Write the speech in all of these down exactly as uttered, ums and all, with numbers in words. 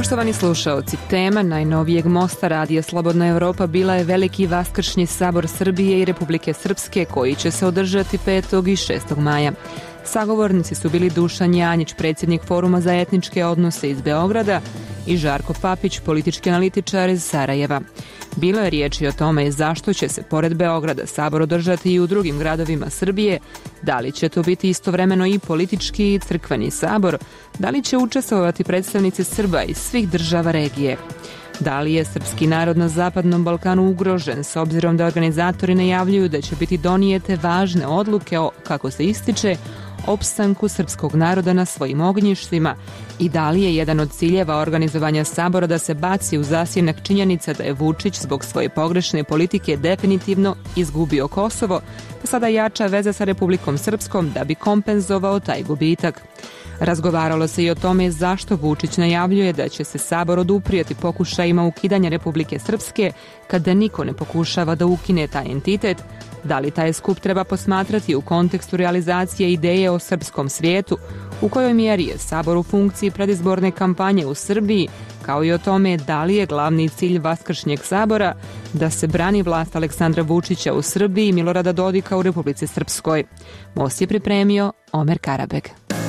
Poštovani slušaoci, tema najnovijeg mosta Radija Slobodna Evropa bila je Veliki Vaskršnji sabor Srbije i Republike Srpske koji će se održati petog i šestog maja. Sagovornici su bili Dušan Janjić, predsjednik Foruma za etničke odnose iz Beograda, i Žarko Papić, politički analitičar iz Sarajeva. Bilo je riječi o tome zašto će se pored Beograda sabor održati i u drugim gradovima Srbije, da li će to biti istovremeno i politički i crkveni sabor, da li će učestvovati predstavnici Srba iz svih država regije. Da li je srpski narod na Zapadnom Balkanu ugrožen s obzirom da organizatori najavljuju da će biti donijete važne odluke o, kako se ističe, opstanku srpskog naroda na svojim ognjištima i da li je jedan od ciljeva organizovanja sabora da se baci u zasjenak činjenica da je Vučić zbog svoje pogrešne politike definitivno izgubio Kosovo, pa sada jača veze sa Republikom Srpskom da bi kompenzovao taj gubitak. Razgovaralo se i o tome zašto Vučić najavljuje da će se sabor oduprijeti pokušajima ukidanja Republike Srpske kada niko ne pokušava da ukine taj entitet, da li taj skup treba posmatrati u kontekstu realizacije ideje o srpskom svijetu, u kojoj mjeri je sabor u funkciji predizborne kampanje u Srbiji, kao i o tome da li je glavni cilj Vaskršnjeg sabora da se brani vlast Aleksandra Vučića u Srbiji i Milorada Dodika u Republici Srpskoj. Most je pripremio Omer Karabek.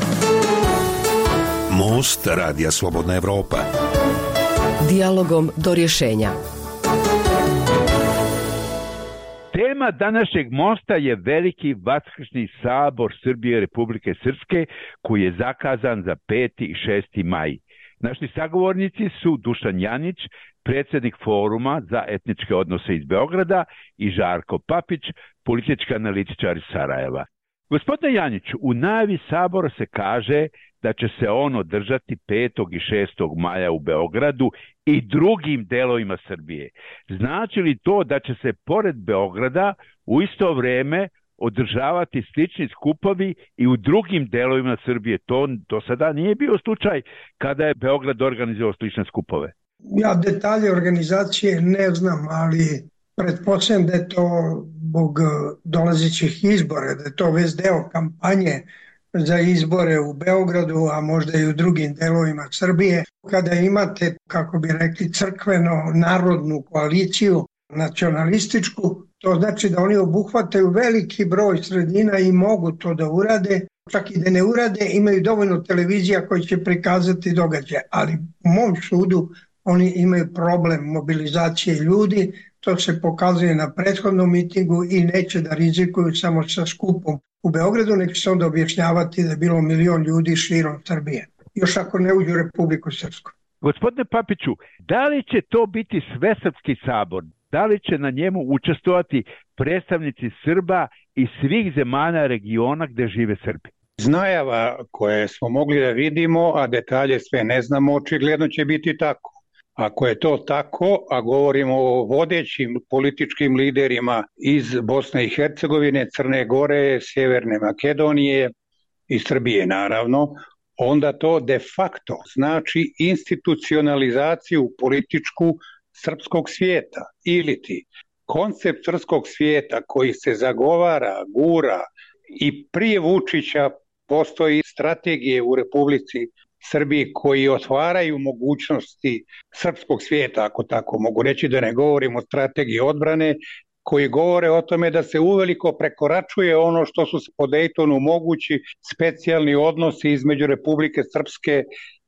Most Radija Slobodna Evropa. Dijalogom do rješenja. Tema današnjeg mosta je Veliki Vaskršnji sabor Srbije i Republike Srpske koji je zakazan za peti i šesti maj. Naši sagovornici su Dušan Janjić, predsjednik Foruma za etničke odnose iz Beograda, i Žarko Papić, politički analitičar iz Sarajeva. Gospodine Janjiću, u najavi sabora se kaže da će se on održati petog i šestog maja u Beogradu i drugim delovima Srbije. Znači li to da će se pored Beograda u isto vrijeme održavati slični skupovi i u drugim delovima Srbije? To do sada nije bio slučaj kada je Beograd organizovao slične skupove. Ja detalje organizacije ne znam, ali pretpostavljam da je to zbog dolazećih izbora, da je to već deo kampanje za izbore u Beogradu, a možda i u drugim delovima Srbije. Kada imate, kako bi rekli, crkveno-narodnu koaliciju, nacionalističku, to znači da oni obuhvataju veliki broj sredina i mogu to da urade. Čak i da ne urade, imaju dovoljno televizija koji će prikazati događaje. Ali u mom sudu oni imaju problem mobilizacije ljudi. To se pokazuje na prethodnom mitingu i neće da rizikuju samo sa skupom u Beogradu, nek će se onda objašnjavati da je bilo milion ljudi širom Srbije. Još ako ne uđu u Republiku Srpsku. Gospodine Papiću, da li će to biti svesrpski sabor? Da li će na njemu učestvovati predstavnici Srba i svih zemalja regiona gdje žive Srbi? Iz najava koje smo mogli da vidimo, a detalje sve ne znamo, očigledno će biti tako. Ako je to tako, a govorimo o vodećim političkim liderima iz Bosne i Hercegovine, Crne Gore, Sjeverne Makedonije i Srbije naravno, onda to de facto znači institucionalizaciju političku srpskog svijeta. Ili ti koncept srpskog svijeta koji se zagovara, gura i prije Vučića postoji strategije u Republici Srbiji koji otvaraju mogućnosti srpskog svijeta, ako tako mogu reći, da ne govorimo o strategiji odbrane, koji govore o tome da se uveliko prekoračuje ono što su po Dejtonu mogući specijalni odnosi između Republike Srpske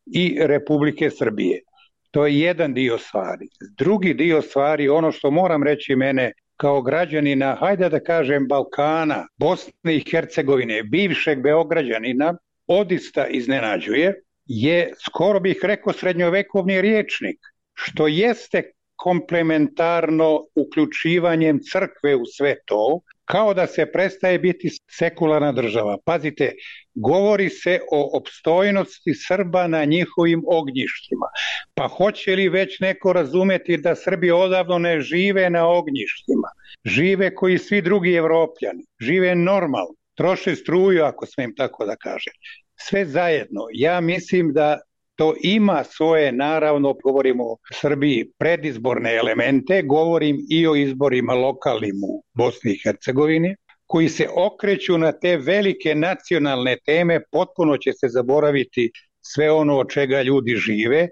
i Republike Srbije. To je jedan dio stvari. Drugi dio stvari, ono što moram reći mene kao građanina, hajde da kažem Balkana, Bosne i Hercegovine, bivšeg Beograđanina, odista iznenađuje, je, skoro bih rekao, srednjovekovni rječnik, što jeste komplementarno uključivanjem crkve u sve to, kao da se prestaje biti sekularna država. Pazite, govori se o opstojnosti Srba na njihovim ognjištima. Pa hoće li već neko razumeti da Srbi odavno ne žive na ognjištima? Žive koji svi drugi Evropljani. Žive normalno. Troše struju, ako smijem tako da kažem. Sve zajedno. Ja mislim da to ima svoje, naravno, govorimo o Srbiji, predizborne elemente, govorim i o izborima lokalnim u Bosni i Hercegovini, koji se okreću na te velike nacionalne teme, potpuno će se zaboraviti sve ono od čega ljudi žive,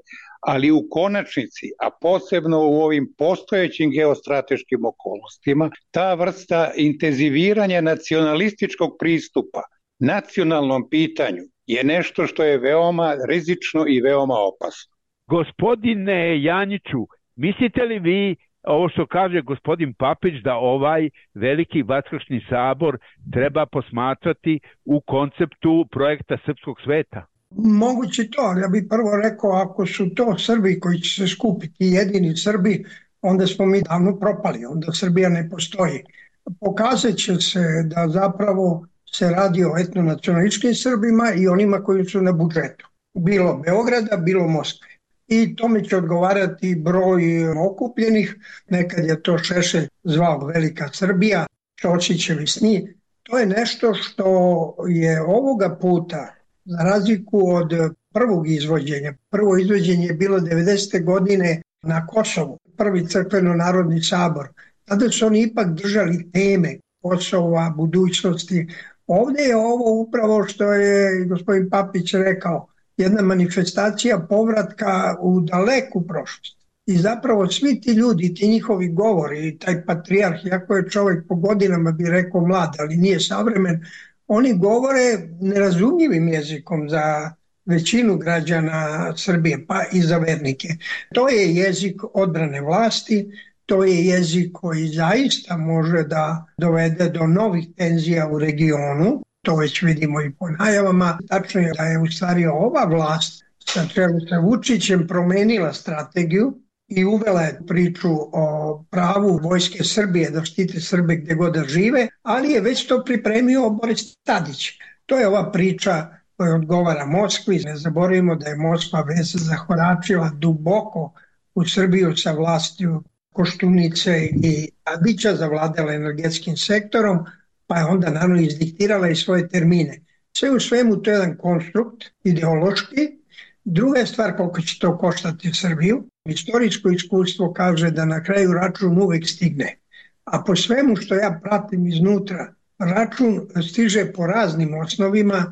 ali u konačnici, a posebno u ovim postojećim geostrateškim okolnostima, ta vrsta intenziviranja nacionalističkog pristupa nacionalnom pitanju je nešto što je veoma rizično i veoma opasno. Gospodine Janjiću, mislite li vi ovo što kaže gospodin Papić da ovaj veliki vaskršnji sabor treba posmatrati u konceptu projekta Srpskog sveta? Moguće to, ali ja bih prvo rekao, ako su to Srbi koji će se skupiti, jedini Srbi, onda smo mi davno propali, onda Srbija ne postoji. Pokazat će se da zapravo se radi o etnonacionalističkim Srbima i onima koji su na budžetu. Bilo Beograda, bilo Moskve. I tome će odgovarati broj okupljenih, nekad je to Šešelj zvao Velika Srbija, Ćosićevi sni. To je nešto što je ovoga puta, za razliku od prvog izvođenja, prvo izvođenje je bilo devedesete godine na Kosovu, prvi crkveno-narodni sabor. Tada su oni ipak držali teme Kosova, budućnosti. Ovdje je ovo upravo što je gospodin Papić rekao, jedna manifestacija povratka u daleku prošlost. I zapravo svi ti ljudi, ti njihovi govori, taj patrijarh, iako je čovjek po godinama bi rekao mlad, ali nije savremen, oni govore nerazumljivim jezikom za većinu građana Srbije, pa i za vernike. To je jezik odbrane vlasti, to je jezik koji zaista može da dovede do novih tenzija u regionu, to već vidimo i po najavama. Tačno je da je u stvari ova vlast sa čelu sa Vučićem promenila strategiju i uvela je priču o pravu vojske Srbije da štite Srbe gdje god da žive, ali je već to pripremio Boris Tadić. To je ova priča koja odgovara Moskvi. Ne zaboravimo da je Moskva već zahoračila duboko u Srbiju sa vlastiju Koštunice i Tadića, zavladala energetskim sektorom, pa je onda naravno izdiktirala i svoje termine. Sve u svemu to je jedan konstrukt ideološki. Druga je stvar koliko će to koštati Srbiju. Istorijsko iskustvo kaže da na kraju račun uvek stigne. A po svemu što ja pratim iznutra, račun stiže po raznim osnovima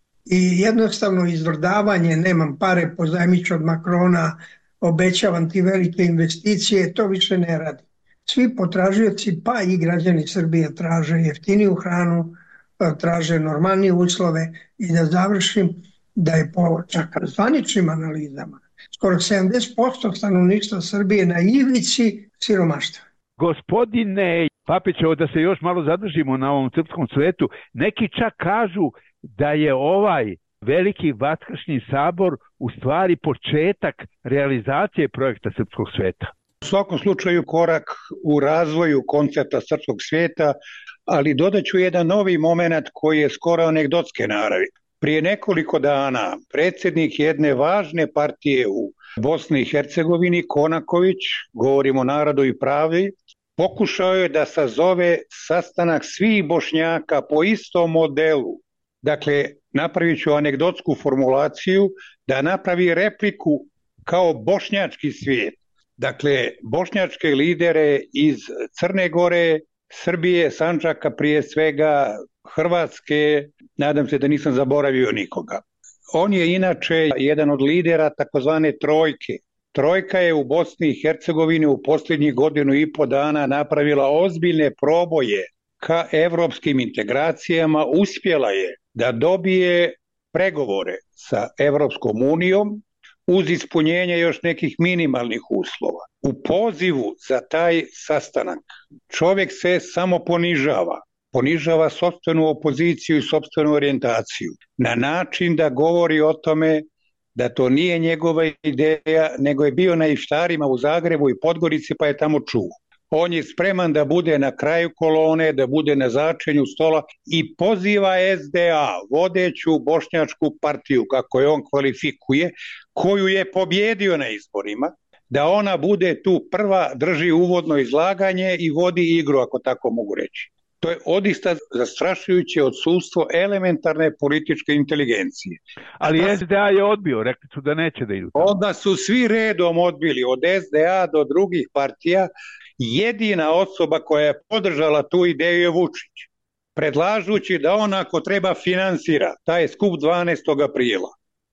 i jednostavno izvrdavanje, nemam pare, pozajmiću od Makrona, obećavam ti velike investicije, to više ne radi. Svi potražioci, pa i građani Srbije, traže jeftiniju hranu, traže normalnije uslove i da završim da je po čak zvaničnim analizama skoro sedamdeset posto stanovništva Srbije na ivici siromaštva. Gospodine Papić, da se još malo zadržimo na ovom srpskom svetu, neki čak kažu da je ovaj veliki vaskršnji sabor u stvari početak realizacije projekta Srpskog sveta. U svakom slučaju korak u razvoju koncepta Srpskog sveta, ali dodaću jedan novi moment koji je skoro anegdotske naravi. Prije nekoliko dana predsjednik jedne važne partije u Bosni i Hercegovini, Konaković, govorimo o Narodu i pravdi, pokušao je da sazove sastanak svih Bošnjaka po istom modelu. Dakle, napravit ću anegdotsku formulaciju, da napravi repliku kao bošnjački svijet. Dakle, bošnjačke lidere iz Crne Gore, Srbije, Sandžaka prije svega, Hrvatske, nadam se da nisam zaboravio nikoga. On je inače jedan od lidera takozvane trojke. Trojka je u Bosni i Hercegovini u posljednjih godinu i po dana napravila ozbiljne proboje ka evropskim integracijama, uspjela je da dobije pregovore sa Evropskom unijom uz ispunjenje još nekih minimalnih uslova. U pozivu za taj sastanak čovjek se samo ponižava. Ponižava sopstvenu opoziciju i sopstvenu orijentaciju na način da govori o tome da to nije njegova ideja, nego je bio na iftarima u Zagrebu i Podgorici pa je tamo čuo. On je spreman da bude na kraju kolone, da bude na začelju stola i poziva S D A, vodeću bošnjačku partiju, kako je on kvalifikuje, koju je pobjedio na izborima, da ona bude tu prva, drži uvodno izlaganje i vodi igru, ako tako mogu reći. To je odista zastrašujuće odsustvo elementarne političke inteligencije. Ali S D A je odbio, rekli su da neće da idu. Onda su svi redom odbili, od S D A do drugih partija. Jedina osoba koja je podržala tu ideju je Vučić, predlažući da on ako treba finansira taj skup dvanaestog aprila.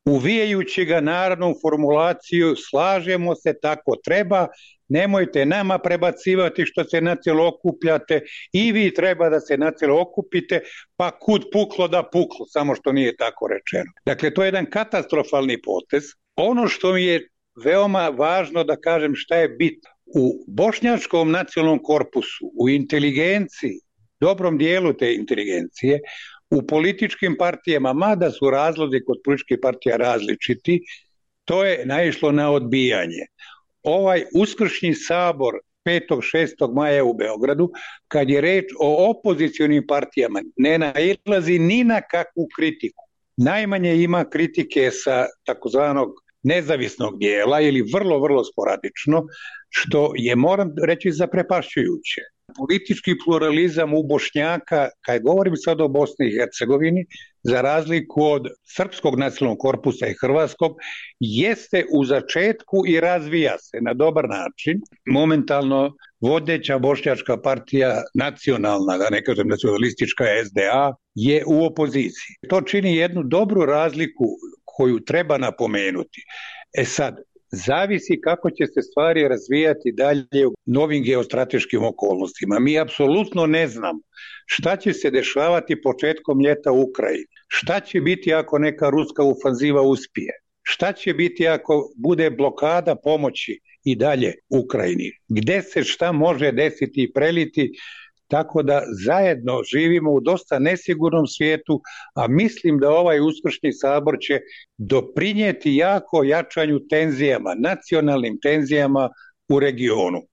uvijajući ga narodnom formulaciju slažemo se, tako treba, nemojte nama prebacivati što se nacionalno okupljate i vi treba da se nacionalno okupite, pa kud puklo da puklo, samo što nije tako rečeno. Dakle, to je jedan katastrofalni potez. Ono što mi je veoma važno da kažem šta je bitno. U bošnjačkom nacionalnom korpusu, u inteligenciji, dobrom dijelu te inteligencije, u političkim partijama, mada su razlozi kod političkih partija različiti, to je naišlo na odbijanje. Ovaj uskršnji sabor petog šestog maja u Beogradu, kad je reč o opozicionim partijama, ne nailazi ni na kakvu kritiku. Najmanje ima kritike sa takozvanog nezavisnog dijela ili vrlo, vrlo sporadično, što je, moram reći, zaprepašćujuće. Politički pluralizam u Bošnjaka, kad govorim sad o Bosni i Hercegovini, za razliku od srpskog nacionalnog korpusa i hrvatskog, jeste u začetku i razvija se na dobar način. Momentalno vodeća bošnjačka partija, nacionalna, da ne kažem nacionalistička S D A, je u opoziciji. To čini jednu dobru razliku koju treba napomenuti. E sad, zavisi kako će se stvari razvijati dalje u novim geostrateškim okolnostima. Mi apsolutno ne znamo šta će se dešavati početkom ljeta u Ukrajini, šta će biti ako neka ruska ofanziva uspije, šta će biti ako bude blokada pomoći i dalje Ukrajini, gde se šta može desiti i preliti. Tako da zajedno živimo u dosta nesigurnom svijetu, a mislim da ovaj uskršnji sabor će doprinijeti jako jačanju tenzijama, nacionalnim tenzijama u regionu.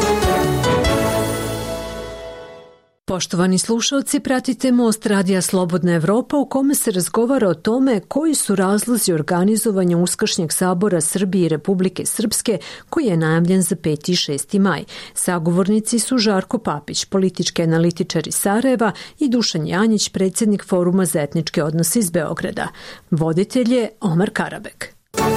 Poštovani slušalci, pratite Most Radija Slobodna Evropa u kome se razgovara o tome koji su razlozi organizovanja Uskršnjeg sabora Srbije i Republike Srpske koji je najavljen za peti i šesti maj. Sagovornici su Žarko Papić, politički analitičar iz Sarajeva, i Dušan Janjić, predsjednik Foruma za etničke odnose iz Beograda. Voditelj je Omar Karabek.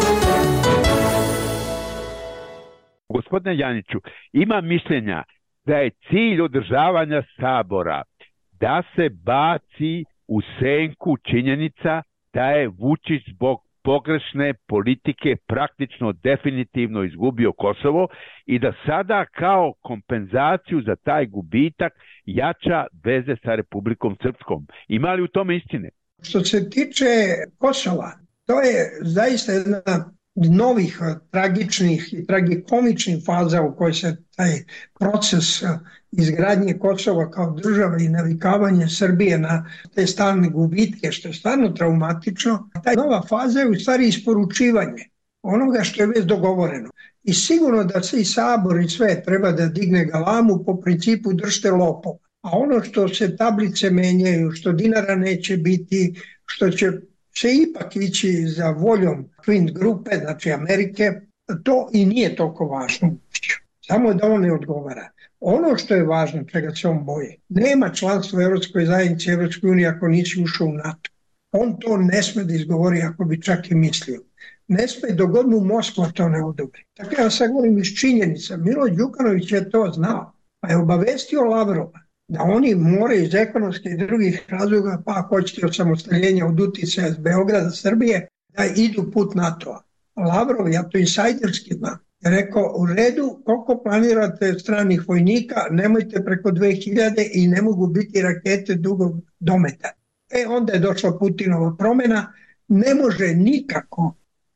Gospodine Janjiću, ima mišljenja da je cilj održavanja sabora da se baci u senku činjenica da je Vučić zbog pogrešne politike praktično definitivno izgubio Kosovo i da sada kao kompenzaciju za taj gubitak jača veze sa Republikom Srpskom. Ima li u tome istine? Što se tiče Kosova, to je zaista jedna novih tragičnih i tragikomičnih faza u kojoj se taj proces izgradnje Kosova kao države i navikavanje Srbije na te stalne gubitke, što je stvarno traumatično. Ta nova faza je u stvari isporučivanje onoga što je već dogovoreno. I sigurno da se i sabor i sve treba da digne galamu po principu držte lopova. A ono što se tablice menjaju, što dinara neće biti, što će će ipak ići za voljom Quint grupe, znači Amerike, to i nije toliko važno. Samo da on ne odgovara. Ono što je važno, čega se on boje, nema članstva u Evropskoj zajednici, Evropskoj uniji ako nisi ušao u NATO. On to ne sme da izgovori ako bi čak i mislio. Ne sme dok god mu Moskva to ne odobri. Tako ja sad govorim iz činjenica. Milo Đukanović je to znao, pa je obavestio Lavrova da oni moraju iz ekonomskih i drugih razloga, pa ako hoćete od samostaljenja, od uticaja iz Beograda, Srbije, da idu put NATO-a. Lavrov, ja to insajderski znam, je rekao, u redu, koliko planirate stranih vojnika, nemojte preko dve hiljade i ne mogu biti rakete dugog dometa. E, onda je došla Putinova promjena, ne može nikako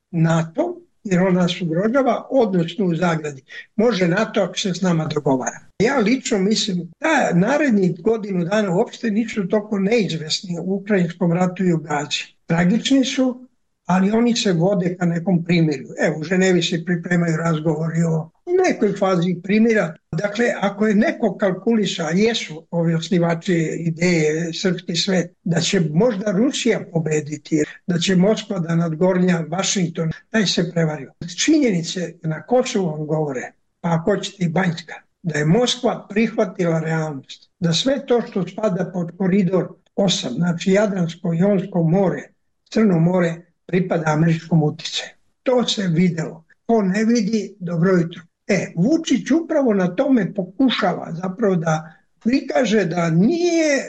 NATO, jer on nas ugrožava, odnosno u zagradi. Može NATO ako se s nama dogovara. Ja lično mislim da narednih godinu dana uopšte nisu toliko neizvesni u ukrajinskom ratu i u Gazi. Tragični su, ali oni se vode ka nekom primirju. Evo, u Ženevi se pripremaju razgovori o nekoj fazi primira. Dakle, ako je neko kalkulisa, a jesu ovi osnivači ideje Srpski svet, da će možda Rusija pobediti, da će Moskva da nadgornja Vašington, taj se prevario. Činjenice na Kosovu vam govore, pa ako ćete i Banjska, da je Moskva prihvatila realnost, da sve to što spada pod koridor osam, znači Jadransko, Jonsko more, Crno more, pripada američkom uticaju. To se videlo. Ko ne vidi, dobro jutro. E, Vučić upravo na tome pokušava zapravo da prikaže da nije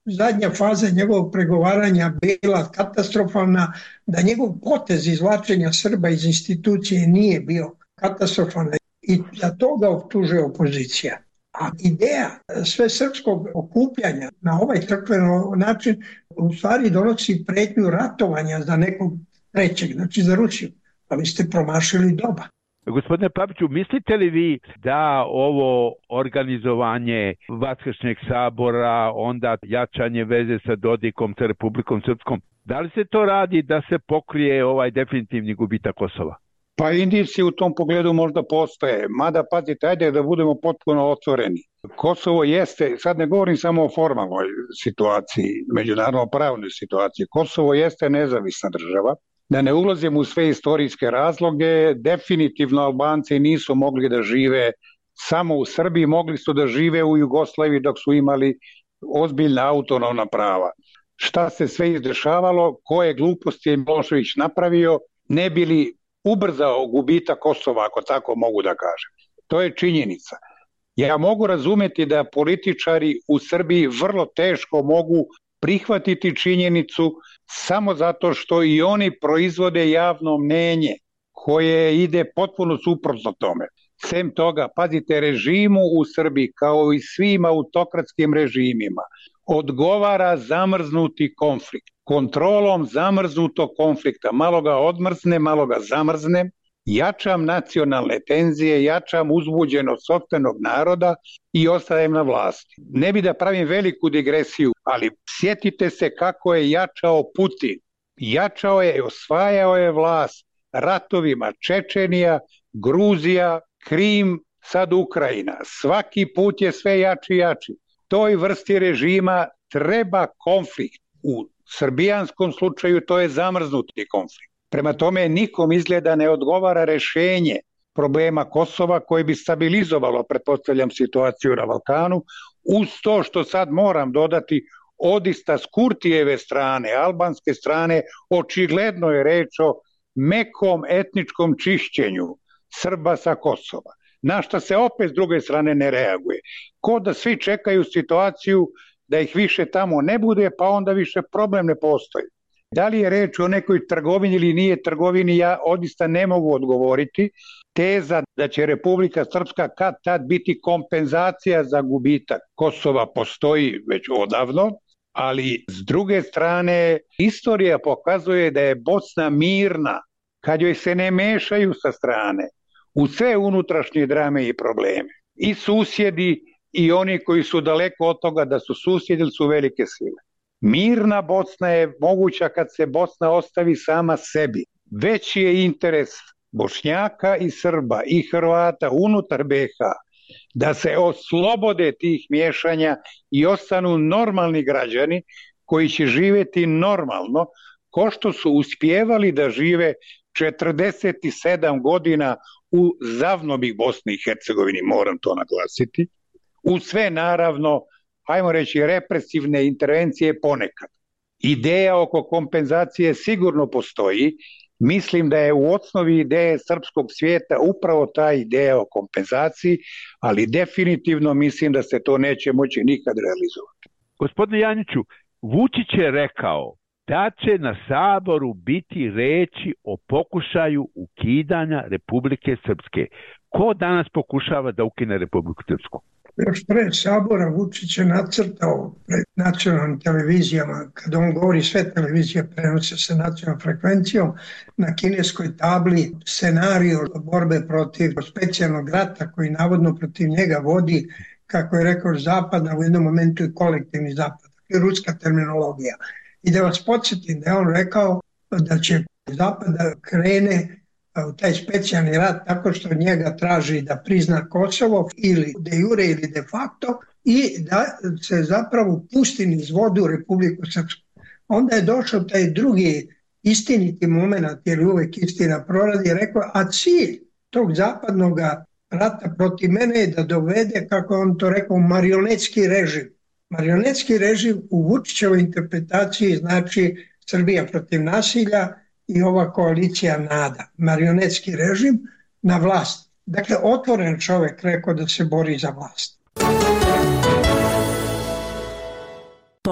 zadnja faza njegovog pregovaranja bila katastrofalna, da njegov potez izvlačenja Srba iz institucije nije bio katastrofalan i za to ga optužuje opozicija. A ideja sve srpskog okupljanja na ovaj crkven način u stvari donosi pretnju ratovanja za nekog trećeg, znači za Rusiju. Pa vi ste promašili doba. Gospodine Papiću, mislite li vi da ovo organizovanje Vaskršnjeg sabora, onda jačanje veze sa Dodikom, sa Republikom Srpskom, da li se to radi da se pokrije ovaj definitivni gubitak Kosova? Pa indicije u tom pogledu možda postoje, mada pazite, ajde da budemo potpuno otvoreni. Kosovo jeste, sad ne govorim samo o formalnoj situaciji, međunarodno pravnoj situaciji, Kosovo jeste nezavisna država. Da ne ulazim u sve istorijske razloge, definitivno Albanci nisu mogli da žive samo u Srbiji, mogli su da žive u Jugoslaviji dok su imali ozbiljna autonomna prava. Šta se sve izdešavalo, koje gluposti je Milošević napravio, ne bili ubrzao gubitak Kosova, ako tako mogu da kažem. To je činjenica. Ja mogu razumeti da političari u Srbiji vrlo teško mogu prihvatiti činjenicu samo zato što i oni proizvode javno mnenje koje ide potpuno suprotno tome. Sem toga, pazite, režimu u Srbiji kao i svim autokratskim režimima odgovara zamrznuti konflikt. Kontrolom zamrznutog konflikta, malo ga odmrzne, malo ga zamrzne, jačam nacionalne tenzije, jačam uzbuđenost sopstvenog naroda i ostajem na vlasti. Ne bi da pravim veliku digresiju, ali sjetite se kako je jačao Putin. Jačao je i osvajao je vlast ratovima Čečenija, Gruzija, Krim, sad Ukrajina. Svaki put je sve jači i jači. Toj vrsti režima treba konflikt. U srbijanskom slučaju to je zamrznuti konflikt. Prema tome nikom izgleda ne odgovara rešenje problema Kosova koje bi stabilizovalo, pretpostavljam, situaciju na Balkanu, uz to što sad moram dodati odista s Kurtijeve strane, albanske strane, očigledno je reč o mekom etničkom čišćenju Srba sa Kosova, na što se opet s druge strane ne reaguje. Ko da svi čekaju situaciju da ih više tamo ne bude, pa onda više problem ne postoji. Da li je reč o nekoj trgovini ili nije trgovini, ja odista ne mogu odgovoriti. Teza da će Republika Srpska kad tad biti kompenzacija za gubitak Kosova postoji već odavno, ali s druge strane istorija pokazuje da je Bosna mirna kad joj se ne mešaju sa strane u sve unutrašnje drame i probleme. I susjedi i oni koji su daleko od toga da su susjedi ili su velike sile. Mirna Bosna je moguća kad se Bosna ostavi sama sebi. Veći je interes Bošnjaka i Srba i Hrvata unutar be ha da se oslobode tih miješanja i ostanu normalni građani koji će živjeti normalno, ko što su uspjevali da žive četrdeset sedam godina u zavnobi Bosni i Hercegovini, moram to naglasiti, u sve naravno, hajmo reći, represivne intervencije ponekad. Ideja oko kompenzacije sigurno postoji. Mislim da je u osnovi ideje srpskog svijeta upravo ta ideja o kompenzaciji, ali definitivno mislim da se to neće moći nikad realizovati. Gospodine Janjiću, Vučić je rekao da će na Saboru biti reči o pokušaju ukidanja Republike Srpske. Ko danas pokušava da ukine Republiku Srpsku? Još pre Sabora Vučić je nacrtao pred nacionalnim televizijama, kada on govori sve televizije prenose sa nacionalnom frekvencijom, na kineskoj tabli scenariju borbe protiv specijalnog rata koji navodno protiv njega vodi, kako je rekao, zapada, u jednom momentu i kolektivni zapad, i ruska terminologija. I da vas podsjetim da je on rekao da će zapada krene u taj specijalni rat tako što njega traži da prizna Kosovo ili de jure ili de facto i da se zapravo pusti niz vodu Republiku Srpsku. Onda je došao taj drugi istiniti moment, jer uvek istina proradi, je rekao, a cilj tog zapadnog rata protiv mene je da dovede, kako on to rekao, marionetski režim. Marionetski režim u Vučićevoj interpretaciji znači Srbija protiv nasilja i ova koalicija NADA, marionetski režim na vlast. Dakle, otvoren čovjek rekao da se bori za vlast.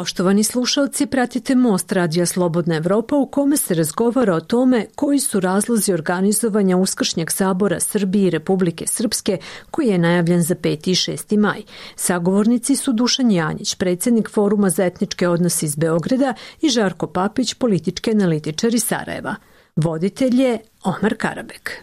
Poštovani slušalci, pratite Most Radija Slobodna Evropa u kome se razgovara o tome koji su razlozi organizovanja Uskršnjeg sabora Srbije i Republike Srpske koji je najavljen za peti i šesti maj. Sagovornici su Dušan Janjić, predsjednik Foruma za etničke odnose iz Beograda i Žarko Papić, politički analitičar iz Sarajeva. Voditelj je Omar Karabek.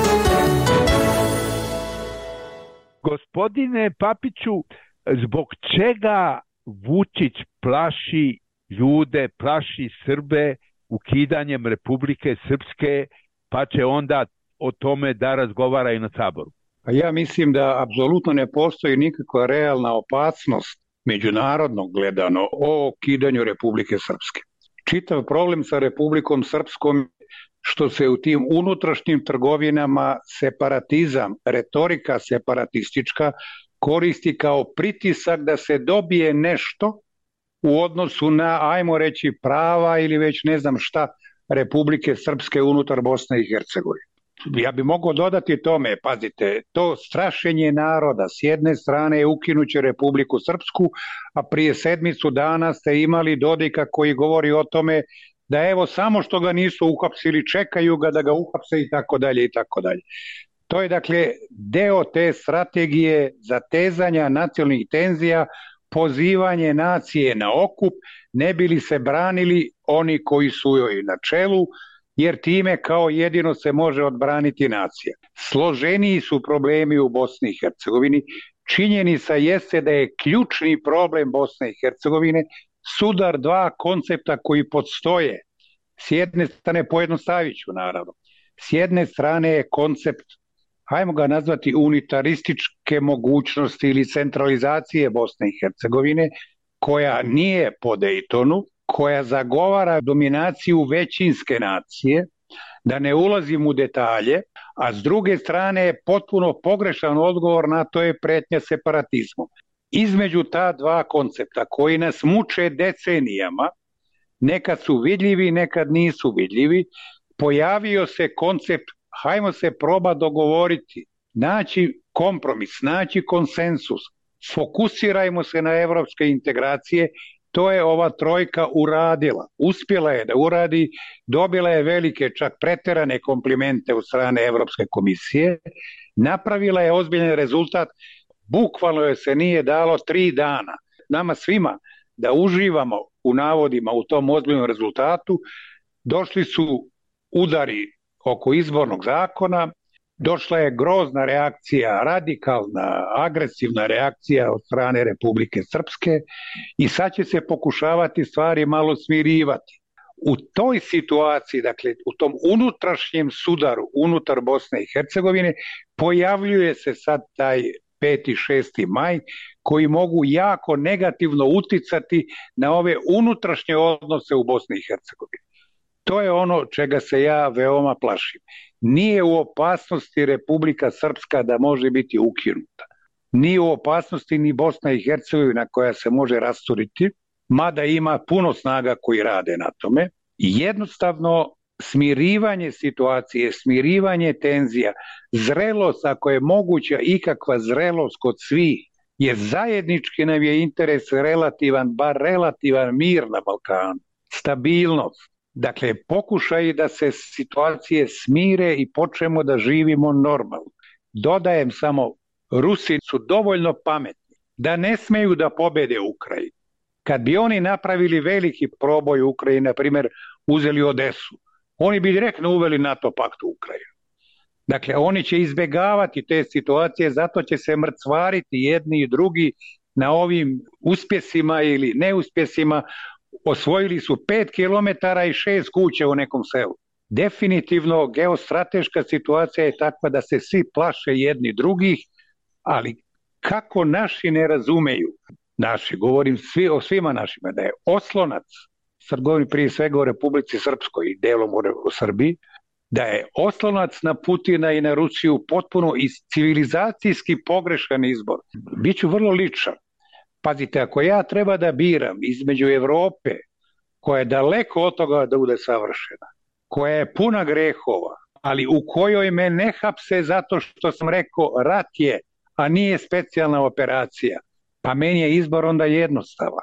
Gospodine Papiću, zbog čega Vučić plaši ljude, plaši Srbe ukidanjem Republike Srpske, pa će onda o tome da razgovaraju na saboru? Ja mislim da apsolutno ne postoji nikakva realna opasnost međunarodnog gledano o ukidanju Republike Srpske. Čitav problem sa Republikom Srpskom što se u tim unutrašnjim trgovinama separatizam, retorika separatistička koristi kao pritisak da se dobije nešto u odnosu na, ajmo reći, prava ili već ne znam šta Republike Srpske unutar Bosne i Hercegovine. Ja bi mogao dodati tome, pazite, to strašenje naroda s jedne strane je ukinuće Republiku Srpsku, a prije sedmicu dana ste imali Dodika koji govori o tome da evo samo što ga nisu uhapsili, čekaju ga da ga uhapse i tako dalje i tako dalje. To je dakle deo te strategije zatezanja nacionalnih tenzija, pozivanje nacije na okup, ne bi li se branili oni koji su joj na čelu, jer time kao jedino se može odbraniti nacija. Složeniji su problemi u Bosni i Hercegovini. Činjenica jeste da je ključni problem Bosne i Hercegovine sudar dva koncepta koji podstoje. S jedne strane, pojednostavit ću naravno, s jedne strane je koncept, hajmo ga nazvati unitarističke mogućnosti ili centralizacije Bosne i Hercegovine, koja nije po Dejtonu, koja zagovara dominaciju većinske nacije, da ne ulazim u detalje, a s druge strane je potpuno pogrešan odgovor na to je pretnja separatizmom. Između ta dva koncepta koji nas muče decenijama, nekad su vidljivi, nekad nisu vidljivi, pojavio se koncept, hajmo se proba dogovoriti, naći kompromis, naći konsensus, fokusirajmo se na evropske integracije. To je ova trojka uradila. Uspjela je da uradi, dobila je velike, čak preterane komplimente od strane Evropske komisije, napravila je ozbiljan rezultat, bukvalno je se nije dalo tri dana nama svima da uživamo u navodima u tom ozbiljnom rezultatu. Došli su udari oko izbornog zakona, došla je grozna reakcija, radikalna, agresivna reakcija od strane Republike Srpske i sad će se pokušavati stvari malo smirivati. U toj situaciji, dakle u tom unutrašnjem sudaru unutar Bosne i Hercegovine, pojavljuje se sad taj peti i šesti maj koji mogu jako negativno uticati na ove unutrašnje odnose u Bosni i Hercegovini. To je ono čega se ja veoma plašim. Nije u opasnosti Republika Srpska da može biti ukinuta. Nije u opasnosti ni Bosna i Hercegovina koja se može rasturiti, mada ima puno snaga koji rade na tome. Jednostavno smirivanje situacije, smirivanje tenzija, zrelost, ako je moguća ikakva zrelost kod svih, jer zajednički nam je interes relativan, bar relativan mir na Balkanu, stabilnost. Dakle, pokušaj da se situacije smire i počnemo da živimo normalno. Dodajem samo, Rusi su dovoljno pametni da ne smeju da pobede Ukrajinu. Kad bi oni napravili veliki proboj u Ukrajini, na primjer uzeli Odesu, oni bi direktno uveli NATO pakt u Ukrajinu. Dakle, oni će izbjegavati te situacije, zato će se mrcvariti jedni i drugi na ovim uspjesima ili neuspjesima. Osvojili su pet kilometara i šest kuća u nekom selu. Definitivno geostrateška situacija je takva da se svi plaše jedni drugih, ali kako naši ne razumeju, naši, govorim svi, o svima našima, da je oslonac, sad govorim prije svega o Republici Srpskoj i delom o Srbiji, da je oslonac na Putina i na Rusiju potpuno i civilizacijski pogrešan izbor. Biću vrlo ličan. Pazite, ako ja treba da biram između Evrope, koja je daleko od toga da bude savršena, koja je puna grehova, ali u kojoj me ne hapse zato što sam rekao rat je, a nije specijalna operacija, pa meni je izbor onda jednostavan.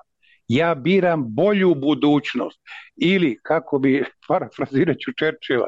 Ja biram bolju budućnost. Ili, kako bi, parafrazirat ću Churchilla,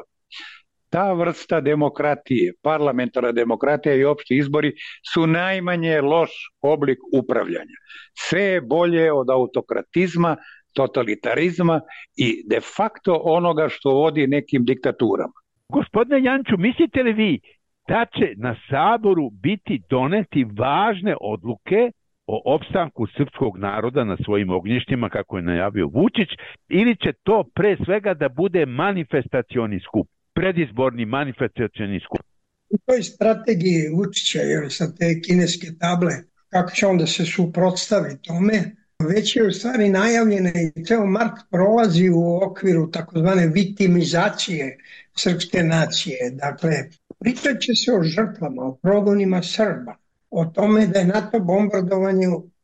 ta vrsta demokratije, parlamentarna demokratija i opšti izbori su najmanje loš oblik upravljanja. Sve je bolje od autokratizma, totalitarizma i de facto onoga što vodi nekim diktaturama. Gospodine Janču, mislite li vi da će na Saboru biti doneti važne odluke o opstanku srpskog naroda na svojim ognjištima, kako je najavio Vučić, ili će to pre svega da bude manifestacioni skup, predizborni manifestacioni skup? U toj strategiji Vučića, jer sa te kineske table, kako će on da se suprotstavi tome, već je u stvari najavljena i ceo mark prolazi u okviru takozvane vitimizacije srpske nacije. Dakle, pričat će se o žrtvama, o progonima Srba, o tome da je NATO bombardovanje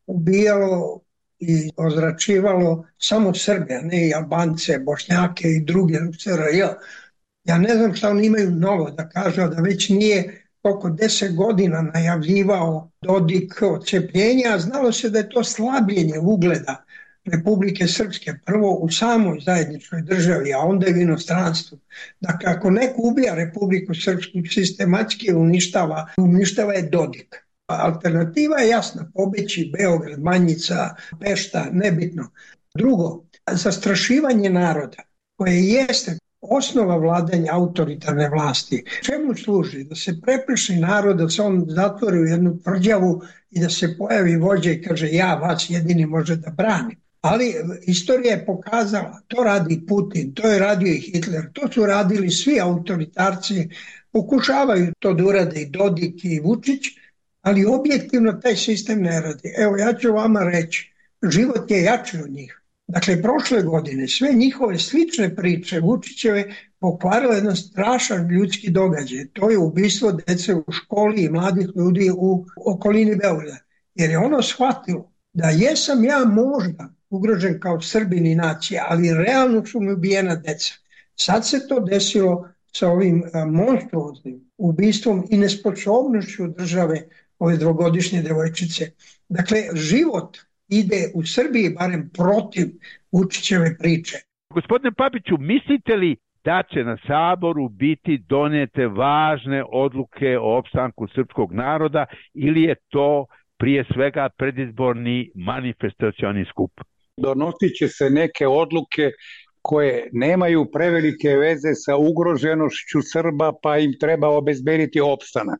ubijalo i ozračivalo samo Srbe, a ne i Albance, Bošnjake i druge u S R J. Ja ne znam šta oni imaju novo da kažu, da već nije oko deset godina najavljivao Dodik odcepljenja, a znalo se da je to slabljenje ugleda Republike Srpske, prvo u samoj zajedničkoj državi, a onda i u inostranstvu. Dakle, ako neko ubija Republiku Srpsku, sistematski uništava, uništava je Dodik. Alternativa je jasna, pobeći Beograd, Manjica, Pešta, nebitno. Drugo, zastrašivanje naroda, koje jeste osnova vladanja autoritarne vlasti. Čemu služi? Da se prepliši narod, da se on zatvori u jednu tvrđavu i da se pojavi vođa i kaže ja vas jedini može da brani. Ali istorija je pokazala, to radi Putin, to je radio i Hitler, to su radili svi autoritarci, pokušavaju to da urade i Dodik i Vučić, ali objektivno taj sistem ne radi. Evo, ja ću vama reći, život je jači od njih. Dakle, prošle godine sve njihove slične priče Vučićeve pokvarile jedan strašan ljudski događaj. To je ubistvo dece u školi i mladih ljudi u okolini Beograda. Jer je ono shvatilo da jesam ja možda ugrožen kao Srbin i nacija, ali realno su mi ubijena deca. Sad se to desilo sa ovim monstruoznim ubistvom i nesposobnošću države ove dvogodišnje devojčice. Dakle, život ide u Srbiji barem protiv Vučićeve priče. Gospodine Papiću, mislite li da će na Saboru biti donete važne odluke o opstanku srpskog naroda ili je to prije svega predizborni manifestacioni skup? Donosit će se neke odluke koje nemaju prevelike veze sa ugroženošću Srba, pa im treba obezbediti opstanak.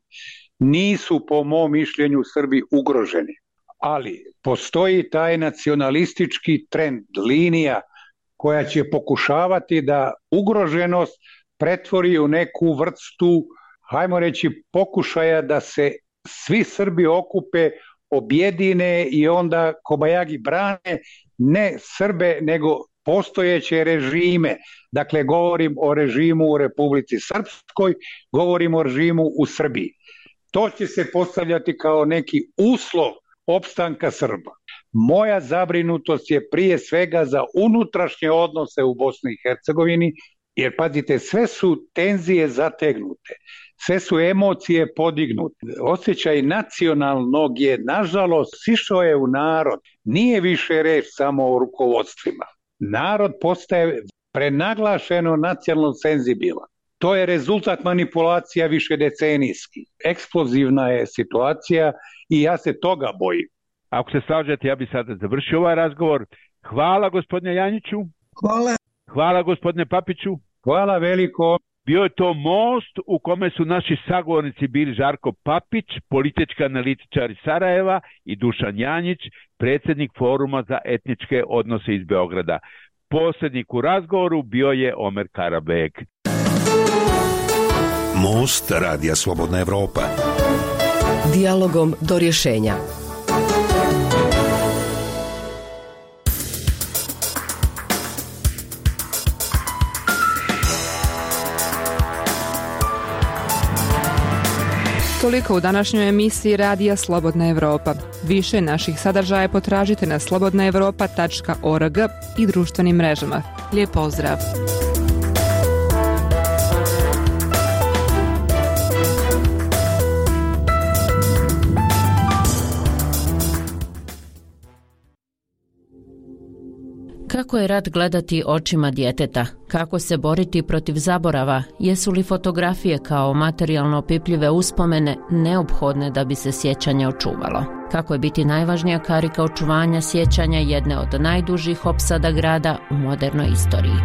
Nisu, po mom mišljenju, Srbi ugroženi. Ali postoji taj nacionalistički trend, linija koja će pokušavati da ugroženost pretvori u neku vrstu, hajmo reći, pokušaja da se svi Srbi okupe, objedine i onda kobajagi brane ne Srbe nego postojeće režime. Dakle, govorim o režimu u Republici Srpskoj, govorim o režimu u Srbiji. To će se postavljati kao neki uslov opstanka Srba. Moja zabrinutost je prije svega za unutrašnje odnose u Bosni i Hercegovini, jer pazite, sve su tenzije zategnute, sve su emocije podignute. Osjećaj nacionalnog je, nažalost, sišao je u narod. Nije više reč samo o rukovodstvima. Narod postaje prenaglašeno nacionalno senzibilan. To je rezultat manipulacija višedecenijskih. Eksplozivna je situacija i ja se toga bojim. Ako se slažete, ja bih sada završio ovaj razgovor. Hvala gospodine Janjiću. Hvala. Hvala gospodine Papiću. Hvala veliko. Bio je to most u kome su naši sagovornici bili Žarko Papić, politički analitičar iz Sarajeva, i Dušan Janjić, predsjednik Foruma za etničke odnose iz Beograda. Posrednik u razgovoru bio je Omer Karabek. Most Radija Slobodna Evropa. Dijalogom do rješenja. Toliko u današnjoj emisiji Radija Slobodna Evropa. Više naših sadržaja potražite na slobodna evropa tačka org i društvenim mrežama. Lijep pozdrav! Kako je rat gledati očima djeteta? Kako se boriti protiv zaborava? Jesu li fotografije kao materijalno opipljive uspomene neophodne da bi se sjećanje očuvalo? Kako je biti najvažnija karika očuvanja sjećanja jedne od najdužih opsada grada u modernoj istoriji?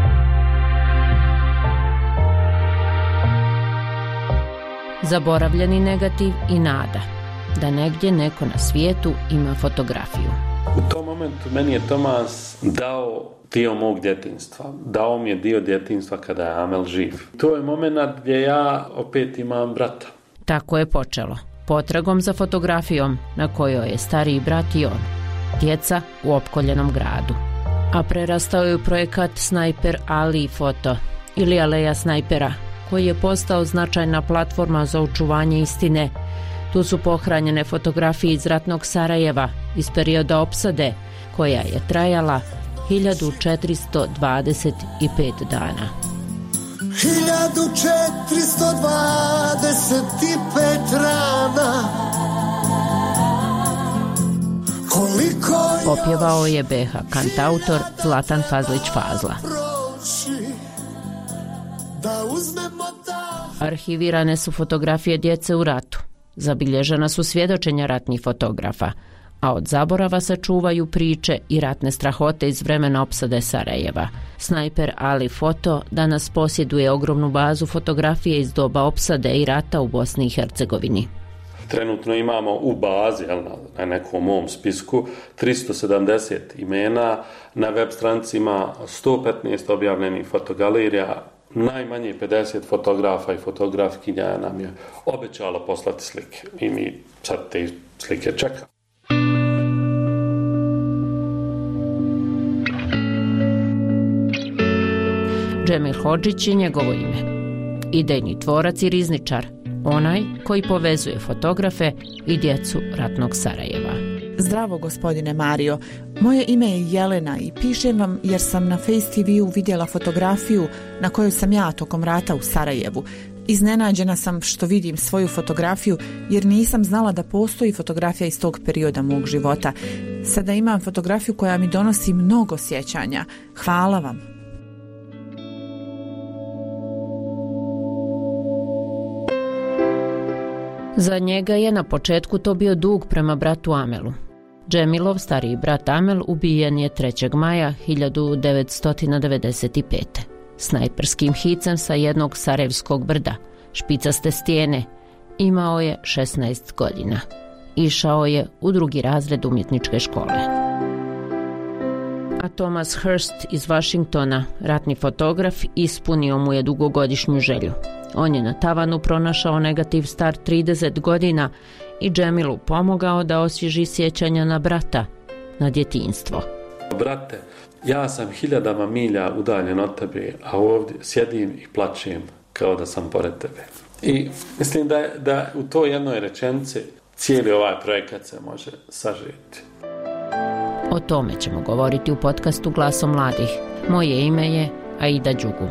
Zaboravljeni negativ i nada da negdje neko na svijetu ima fotografiju. U tom momentu meni je Tomas dao dio mog djetinjstva. Dao mi je dio djetinjstva kada je Amel živ. To je moment gdje ja opet imam brata. Tako je počelo. Potragom za fotografijom na kojoj je stariji brat i on. Djeca u opkoljenom gradu. A prerastao je u projekat Snajper Ali foto ili Aleja snajpera, koji je postao značajna platforma za očuvanje istine. Tu su pohranjene fotografije iz ratnog Sarajeva iz perioda opsade, koja je trajala hiljadu četiristo dvadeset pet dana. hiljadu četiristo dvadeset pet rana. Koliko Popjevao je B H kantautor Zlatan Fazlić Fazla. Arhivirane su fotografije djece u ratu. Zabilježena su svjedočenja ratnih fotografa, a od zaborava se čuvaju priče i ratne strahote iz vremena opsade Sarajeva. Snajper Ali foto danas posjeduje ogromnu bazu fotografije iz doba opsade i rata u Bosni i Hercegovini. Trenutno imamo u bazi, jel, na nekom mom spisku, tristo sedamdeset imena, na web stranicima sto petnaest objavljenih fotogalerija. Najmanje pedeset fotografa i fotografkinja nam je obećalo poslati slike i mi sad te slike čekamo. Džemil Hodžić je njegovo ime. Idejni tvorac i rizničar, onaj koji povezuje fotografe i djecu ratnog Sarajeva. Zdravo, gospodine Mario. Moje ime je Jelena i pišem vam jer sam na Face T V-u vidjela fotografiju na kojoj sam ja tokom rata u Sarajevu. Iznenađena sam što vidim svoju fotografiju jer nisam znala da postoji fotografija iz tog perioda mog života. Sada imam fotografiju koja mi donosi mnogo sjećanja. Hvala vam. Za njega je na početku to bio dug prema bratu Amelu. Džemilov stariji brat Amel ubijen je trećeg maja hiljadu devetsto devedeset pete. Snajperskim hicem sa jednog sarajevskog brda, špicaste stijene. Imao je šesnaest godina. Išao je u drugi razred umjetničke škole. A Thomas Hurst iz Washingtona, ratni fotograf, ispunio mu je dugogodišnju želju. On je na tavanu pronašao negativ star trideset godina i Džemilu pomogao da osvježi sjećanja na brata, na djetinjstvo. Brate, ja sam hiljadama milja udaljen od tebe, a ovdje sjedim i plačem kao da sam pored tebe. I mislim da, da u toj jednoj rečenici cijeli ovaj projekat se može sažeti. O tome ćemo govoriti u podcastu Glasom mladih. Moje ime je Aida Đugum.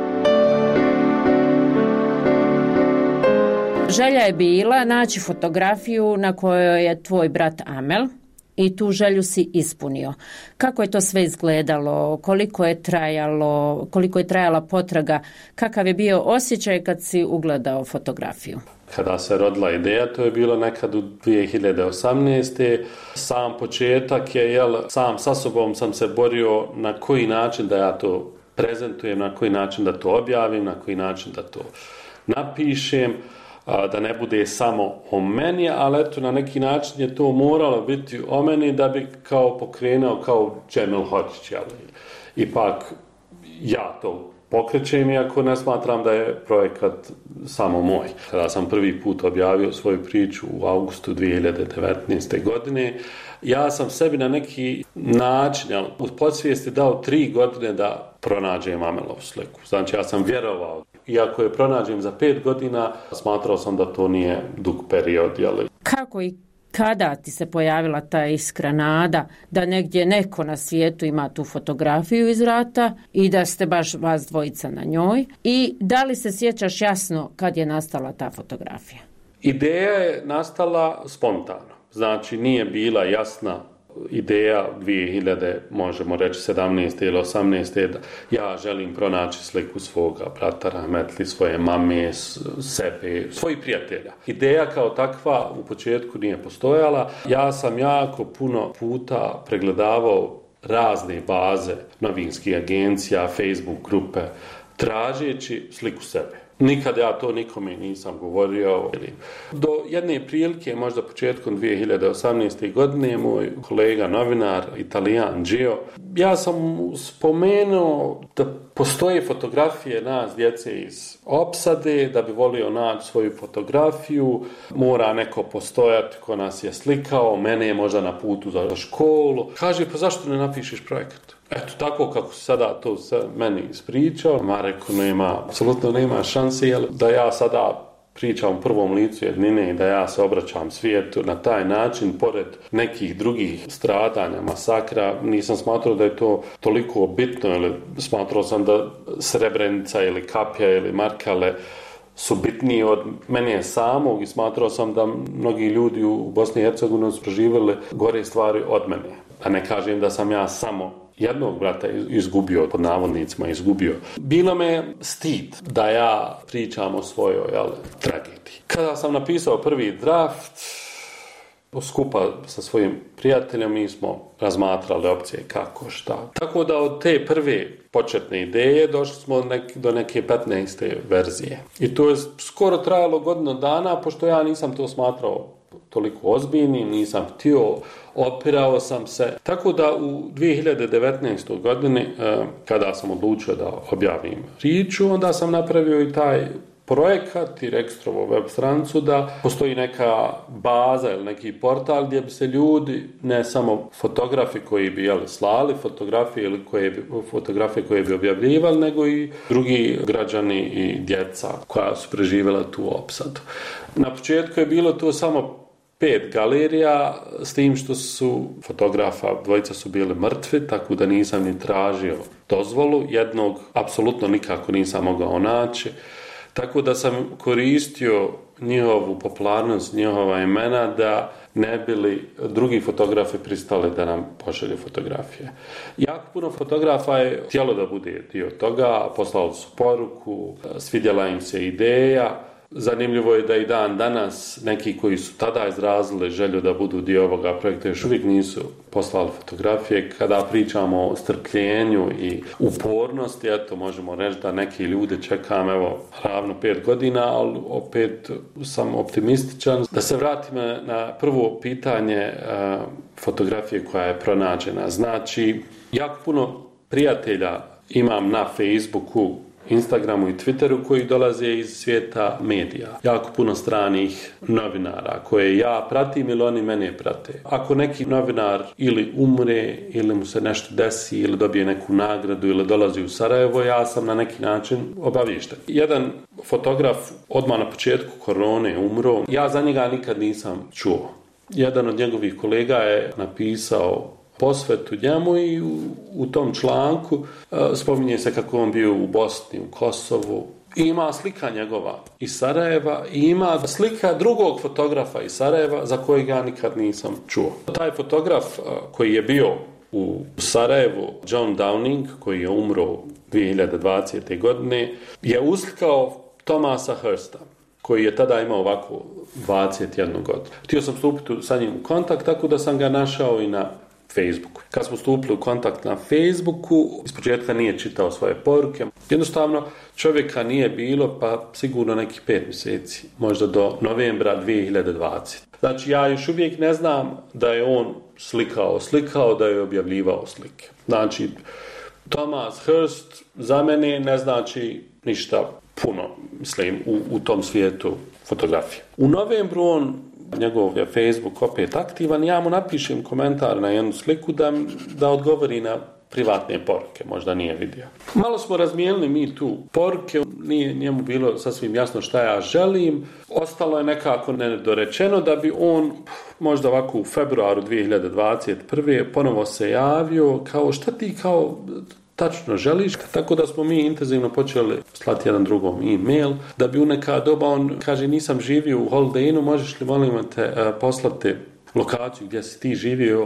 Želja je bila naći fotografiju na kojoj je tvoj brat Amel i tu želju si ispunio. Kako je to sve izgledalo, koliko je trajalo, koliko je trajala potraga, kakav je bio osjećaj kad si ugledao fotografiju? Kada se rodila ideja, to je bilo nekad u dvije hiljade osamnaeste. Sam početak je, jel, sam sa sobom sam se borio na koji način da ja to prezentujem, na koji način da to objavim, na koji način da to napišem, da ne bude samo o meni, ali eto na neki način je to moralo biti o meni da bi kao pokrenuo kao Džemil Hodžić, jel? Ipak ja to pokrećem, iako ne smatram da je projekat samo moj. Kada sam prvi put objavio svoju priču u augustu dvije hiljade devetnaeste. godine, ja sam sebi na neki način, jel, u podsvijesti dao tri godine da pronađem Amelovu sliku. Znači ja sam vjerovao. Iako je pronađem za pet godina, smatrao sam da to nije dug period. Jel? Kako i kada ti se pojavila ta iskra nada da negdje neko na svijetu ima tu fotografiju iz rata i da ste baš vas dvojica na njoj? I da li se sjećaš jasno kad je nastala ta fotografija? Ideja je nastala spontano. Znači nije bila jasna ideja dvije hiljade, možemo reći sedamnaeste ili osamnaeste da ja želim pronaći sliku svoga brata rahmetli, svoje mame, sebe, svojih prijatelja. Ideja kao takva u početku nije postojala. Ja sam jako puno puta pregledavao razne baze novinskih agencija, Facebook grupe, tražeći sliku sebe. Nikad ja to nikome nisam govorio. Do jedne prilike, možda početkom dvije hiljade osamnaeste. godine, moj kolega novinar, Italijan Gio, ja sam spomenuo da postoje fotografije nas, djece iz opsade, da bi volio naći svoju fotografiju, mora neko postojati ko nas je slikao, mene je možda na putu za školu. Kaže, pa zašto ne napišeš projekat? Eto, tako kako se sada to meni ispričao, ma rekao, nema, apsolutno nema šanse, jel, da ja sada pričam u prvom licu jednine i da ja se obraćam svijetu na taj način, pored nekih drugih stradanja, masakra, nisam smatrao da je to toliko bitno, ili smatrao sam da Srebrenica ili Kapja ili Markale su bitniji od mene samog i smatrao sam da mnogi ljudi u Bosni i Hercegovini su proživjeli gore stvari od mene. A ne kažem da sam ja samo jednog brata izgubio, pod navodnicima izgubio. Bilo me stid da ja pričam o svojoj jel, tragediji. Kada sam napisao prvi draft, skupa sa svojim prijateljem, mi smo razmatrali opcije kako, šta. Tako da od te prve početne ideje došli smo nek, do neke petnaeste verzije. I to je skoro trajalo godinu dana, pošto ja nisam to smatrao toliko ozbiljnim, nisam htio, opirao sam se. Tako da u dvije hiljade devetnaestoj. godini, kada sam odlučio da objavim priču, onda sam napravio i taj projekat i registrovo web stranicu da postoji neka baza ili neki portal gdje bi se ljudi, ne samo fotografi koji bi jeli, slali fotografije ili koje bi, fotografije koje bi objavljivali, nego i drugi građani i djeca koja su preživjela tu opsadu. Na početku je bilo to samo pet galerija, s tim što su fotografa, dvojica su bili mrtvi, tako da nisam ni tražio dozvolu, jednog apsolutno nikako nisam mogao naći. Tako da sam koristio njihovu popularnost, njihova imena da ne bili drugi fotografi pristali da nam pošalju fotografije. Jako puno fotografa je htjelo da bude dio toga, poslali su poruku, svidjela im se ideja. Zanimljivo je da i dan danas neki koji su tada izrazili želju da budu dio ovoga projekta još uvijek nisu poslali fotografije. Kada pričamo o strpljenju i upornosti, eto možemo reći da neki ljudi čekam evo ravno pet godina, ali opet sam optimističan. Da se vratim na prvo pitanje uh, fotografije koja je pronađena. Znači, jako puno prijatelja imam na Facebooku, Instagramu i Twitteru koji dolaze iz svijeta medija. Jako puno stranih novinara koje ja pratim ili oni mene prate. Ako neki novinar ili umre ili mu se nešto desi ili dobije neku nagradu ili dolazi u Sarajevo, ja sam na neki način obaviješten. Jedan fotograf odmah na početku korone umro. Ja za njega nikad nisam čuo. Jedan od njegovih kolega je napisao posvetu njemu i u, u tom članku uh, spominje se kako on bio u Bosni, u Kosovu. I ima slika njegova iz Sarajeva i ima slika drugog fotografa iz Sarajeva za kojeg ja nikad nisam čuo. Taj fotograf uh, koji je bio u Sarajevu, John Downing, koji je umro dvije hiljade dvadesete. godine, je uslikao Thomasa Hursta, koji je tada imao ovako dvadeset jednu godinu. Htio sam stupiti sa njim u kontakt, tako da sam ga našao i na Facebooku. Kad smo stupili u kontakt na Facebooku, ispočetka nije čitao svoje poruke. Jednostavno, čovjeka nije bilo, pa sigurno nekih pet mjeseci, možda do novembra dvije hiljade dvadesete. Znači, ja još uvijek ne znam da je on slikao, slikao, da je objavljivao slike. Znači, Thomas Hurst za mene ne znači ništa puno, mislim, u, u tom svijetu fotografije. U novembru on, njegov je Facebook opet aktivan, ja mu napišem komentar na jednu sliku da, da odgovori na privatne poruke, možda nije vidio. Malo smo razmijenili mi tu poruke, nije njemu bilo sasvim jasno šta ja želim, ostalo je nekako nedorečeno da bi on možda ovako u februaru dvije hiljade dvadeset prve. ponovo se javio kao šta ti kao tačno želiš, tako da smo mi intenzivno počeli slati jedan drugom e-mail, da bi u neka doba on kaže nisam živio u Holiday Innu, možeš li molim te poslati lokaciju gdje si ti živio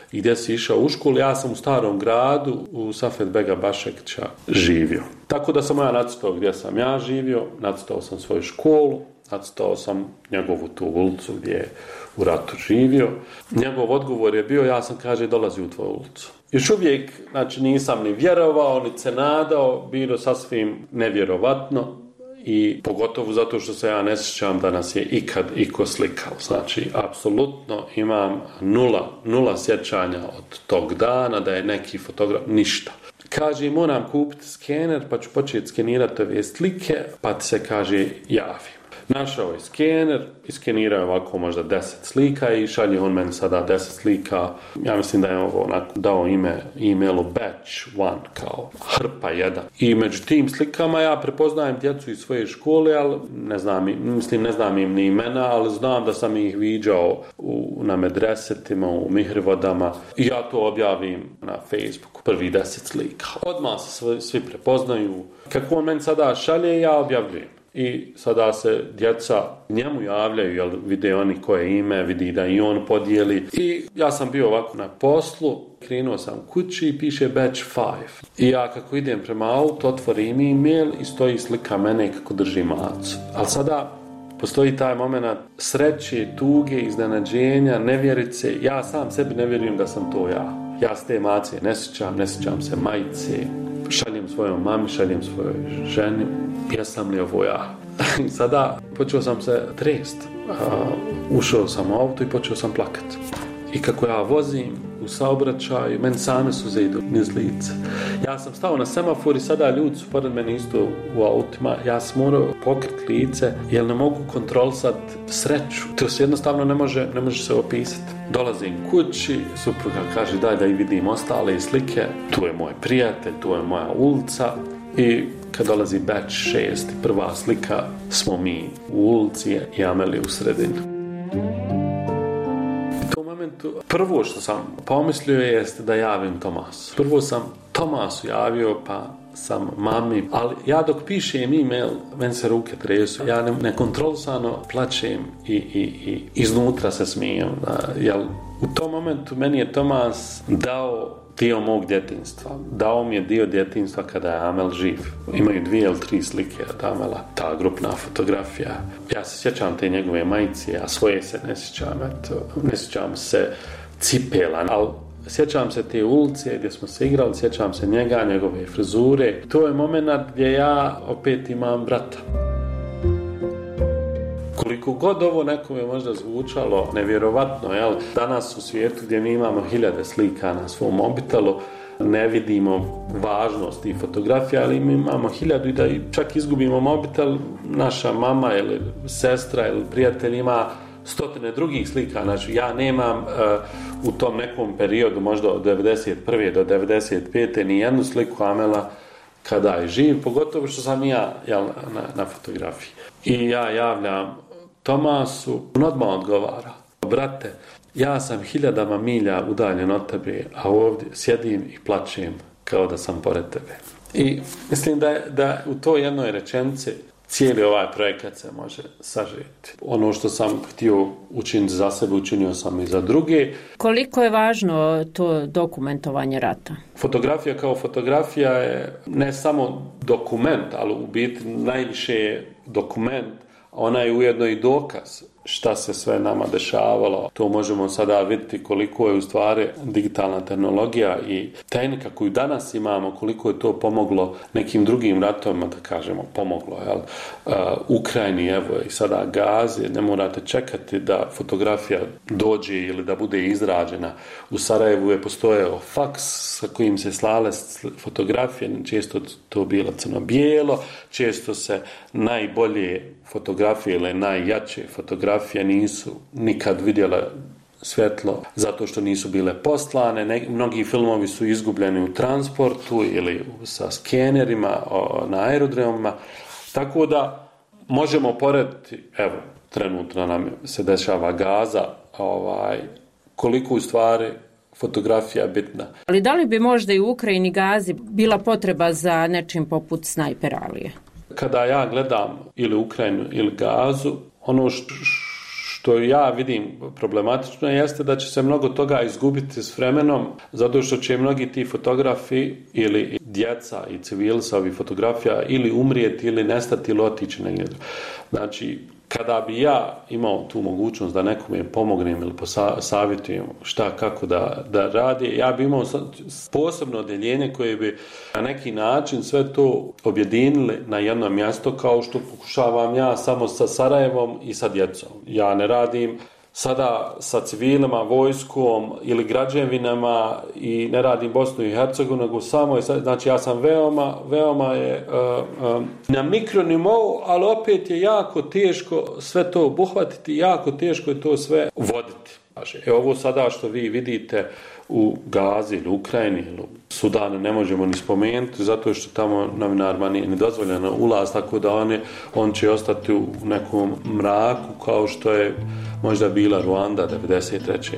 i gdje si išao u školu. Ja sam u Starom gradu u Safet Bega Bašekića živio. Tako da sam ja nacrtao gdje sam ja živio, nacrtao sam svoju školu, nacrtao sam njegovu tu ulicu gdje je u ratu živio. Njegov odgovor je bio, ja sam, kaže, dolazi u tvoju ulicu. Još uvijek, znači, nisam ni vjerovao, ni se nadao, bilo sasvim nevjerovatno i pogotovo zato što se ja ne sjećam da nas je ikad iko slikao. Znači, apsolutno imam nula, nula sjećanja od tog dana da je neki fotograf, ništa. Kaže, moram kupiti skener, pa ću početi skenirati ove slike, pa ti se, kaže, javim. Našao je skener, iskenirao ovako možda deset slika i šalje on meni sada deset slika. Ja mislim da je ovo onako dao ime e-mailu batch one, kao hrpa jedan. I među tim slikama ja prepoznajem djecu iz svoje škole, ali ne znam, mislim ne znam im ni imena, ali znam da sam ih viđao u, na medresetima, u mihrivodama i ja to objavim na Facebooku, prvi deset slika. Odmah se svi, svi prepoznaju. Kako on meni sada šalje, ja objavljujem. I sada se djeca njemu javljaju, jer vide oni koje ime, vidi da i on podijeli. I ja sam bio ovako na poslu, krenuo sam kući i piše batch five. I ja kako idem prema autu, otvorim e-mail i stoji slika mene kako drži macu. Ali sada postoji taj moment sreće, tuge, iznenađenja, nevjerice. Ja sam sebi ne vjerujem da sam to ja. Ja s te mace ne sjećam, ne sjećam se majice. Šaljem svojoj mami, šaljem svojoj ženi. Jesam li ovo ja? Sada počeo sam se trest. Uh, ušao sam u auto i počeo sam plakat. I kako ja vozim u saobraćaju, meni same suze idu niz lice. Ja sam stao na semafor i sada ljudi su pored mene isto u autima. Ja sam morao pokriti lice jer ne mogu kontrolisati sreću. To se jednostavno ne može, ne može se opisati. Dolazim kući, supruga kaže daj da i vidim ostale slike. Tu je moj prijatelj, tu je moja ulica. I kad dolazi batch šest, prva slika, smo mi u ulici i Amelija u sredinu. U tom momentu, prvo što sam pomislio jeste da javim Tomasu. Prvo sam Tomasu javio, pa sam mami, ali ja dok pišem e-mail, meni se ruke tresu, ja ne, nekontrolisano plačem i, i, i iznutra se smijem. Jel, u tom momentu meni je Tomas dao dio mog djetinjstva. Dao mi je dio djetinjstva kada je Amel živ. Imaju dvije ili tri slike od Amela, ta grupna fotografija. Ja se sjećam te njegove majice, a svoje se ne sjećam, eto, ne sjećam se cipela, ali sjećam se te ulice gdje smo se igrali, sjećam se njega, njegove frizure. To je moment gdje ja opet imam brata. Koliko god ovo nekome možda zvučalo nevjerovatno, jel? Danas u svijetu gdje mi imamo hiljade slika na svom mobitelu, ne vidimo važnost i fotografija, ali mi imamo hiljadu i da čak izgubimo mobitel, naša mama ili sestra ili prijatelj ima stotine drugih slika. Znači ja nemam uh, u tom nekom periodu, možda od devedeset prve do devedeset pete ni jednu sliku Amela kada je živ, pogotovo što sam ja jel, na, na fotografiji. I ja javljam Tomasu, on odmah odgovara, brate, ja sam hiljadama milja udaljen od tebe, a ovdje sjedim i plačem kao da sam pored tebe. I mislim da, da u toj jednoj rečenici cijeli ovaj projekat se može sažeti. Ono što sam htio učiniti za sebe, učinio sam i za druge. Koliko je važno to dokumentovanje rata? Fotografija kao fotografija je ne samo dokument, ali u biti najviše je dokument, ona je ujedno i dokaz šta se sve nama dešavalo. To možemo sada vidjeti koliko je u stvari digitalna tehnologija i tehnika koju danas imamo, koliko je to pomoglo nekim drugim ratovima, da kažemo, pomoglo. Jel? Uh, Ukrajini, evo i sada Gazi, ne morate čekati da fotografija dođe ili da bude izrađena. U Sarajevu je postojao faks sa kojim se slale fotografije, često to bilo crno-bijelo, često se najbolje fotografije ili najjače fotografije nisu nikad vidjele svjetlo zato što nisu bile poslane. Ne, mnogi filmovi su izgubljeni u transportu ili sa skenerima o, na aerodromima. Tako da možemo porediti, evo, trenutno nam se dešava Gaza, ovaj, koliko u stvari fotografija bitna. Ali da li bi možda i u Ukrajini Gazi bila potreba za nečim poput Snajper Alije? Kada ja gledam ili Ukrajinu ili Gazu, ono što ja vidim problematično jeste da će se mnogo toga izgubiti s vremenom, zato što će mnogi ti fotografi ili djeca i civili sa ovih fotografija ili umrijeti ili nestati ili otići negdje. Znači, kada bi ja imao tu mogućnost da nekome pomognem ili savjetujem šta, kako da, da radi, ja bi imao posebno odjeljenje koje bi na neki način sve to objedinili na jedno mjesto, kao što pokušavam ja samo sa Sarajevom i sa djecom. Ja ne radim sada sa civilima, vojskom ili građevinama i ne radim Bosnu i Hercegovinu, nego samo je, znači ja sam veoma, veoma je uh, um, na mikronivou, ali opet je jako teško sve to obuhvatiti, jako teško je to sve voditi. E ovo sada što vi vidite u Gazi ili Ukrajini ili Sudanu ne možemo ni spomenuti, zato što tamo novinarima nije ni dozvoljeno ulaz, tako da oni, on će ostati u nekom mraku kao što je možda bila Ruanda devedeset treće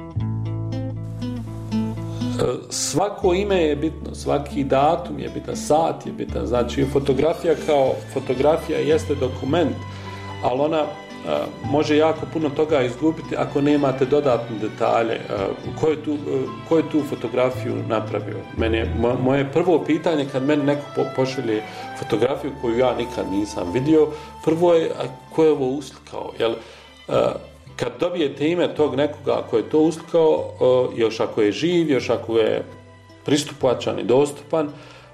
Svako ime je bitno, svaki datum je bitan, sat je bitan, znači fotografija kao fotografija jeste dokument, ali ona može jako puno toga izgubiti ako nemate dodatne detalje. Ko je tu, ko je tu fotografiju napravio? Meni je, moje prvo pitanje kad meni neko pošalje fotografiju koju ja nikad nisam vidio, prvo je ko je ovo uslikao? Jel, kad dobijete ime tog nekoga ko je to uslikao, još ako je živ, još ako je pristupačan i dostupan,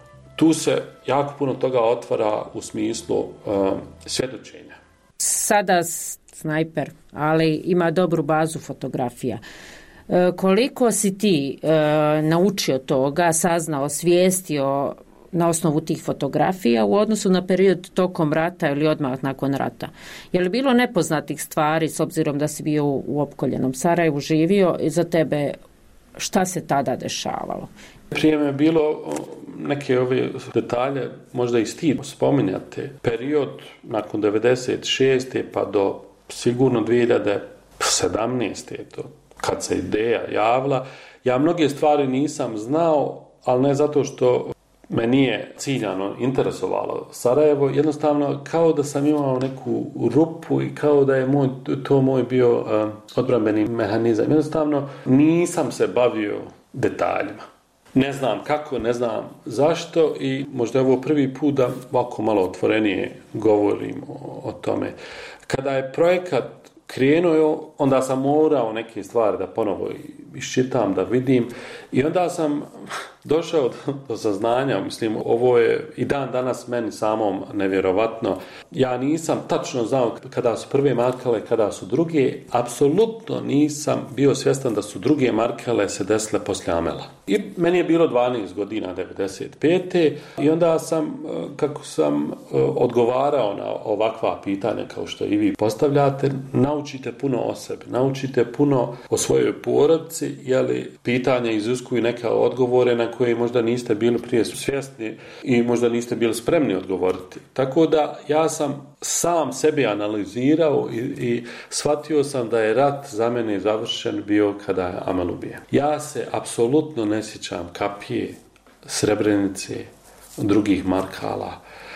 tu se jako puno toga otvara u smislu svjedočenja. Sada snajper, ali ima dobru bazu fotografija. E, koliko si ti e, naučio toga, saznao, svijestio na osnovu tih fotografija u odnosu na period tokom rata ili odmah nakon rata? Je li bilo nepoznatih stvari s obzirom da si bio u opkoljenom Sarajevu, živio i za tebe šta se tada dešavalo? Prije me je bilo neke ove detalje, možda i stid spominjate. Period nakon devedeset šeste pa do sigurno dvije hiljade sedamnaeste to, kad se ideja javila, ja mnoge stvari nisam znao, ali ne zato što me nije ciljano interesovalo Sarajevo, jednostavno kao da sam imao neku rupu i kao da je moj, to moj bio uh, odbrambeni mehanizam. Jednostavno nisam se bavio detaljima. Ne znam kako, ne znam zašto i možda je ovo prvi put da ovako malo otvorenije govorim o, o tome. Kada je projekat krenuo, onda sam morao neke stvari da ponovo iščitam, da vidim i onda sam došao do, do saznanja, mislim, ovo je i dan danas meni samom nevjerovatno. Ja nisam tačno znao kada su prve markale, kada su druge, apsolutno nisam bio svjestan da su druge markale se desile poslije Amela. I meni je bilo dvanaest godina, devedeset pete i onda sam, kako sam odgovarao na ovakva pitanja kao što i vi postavljate, naučite puno o sebi, naučite puno o svojoj porodici, jeli pitanja iziskuju neke odgovore na koje možda niste bili prije svjesni i možda niste bili spremni odgovoriti. Tako da ja sam sam sebi analizirao i, i shvatio sam da je rat za mene završen bio kada je Amel ubijen. Ja se apsolutno ne sjećam Kapije, Srebrenice, drugih markala.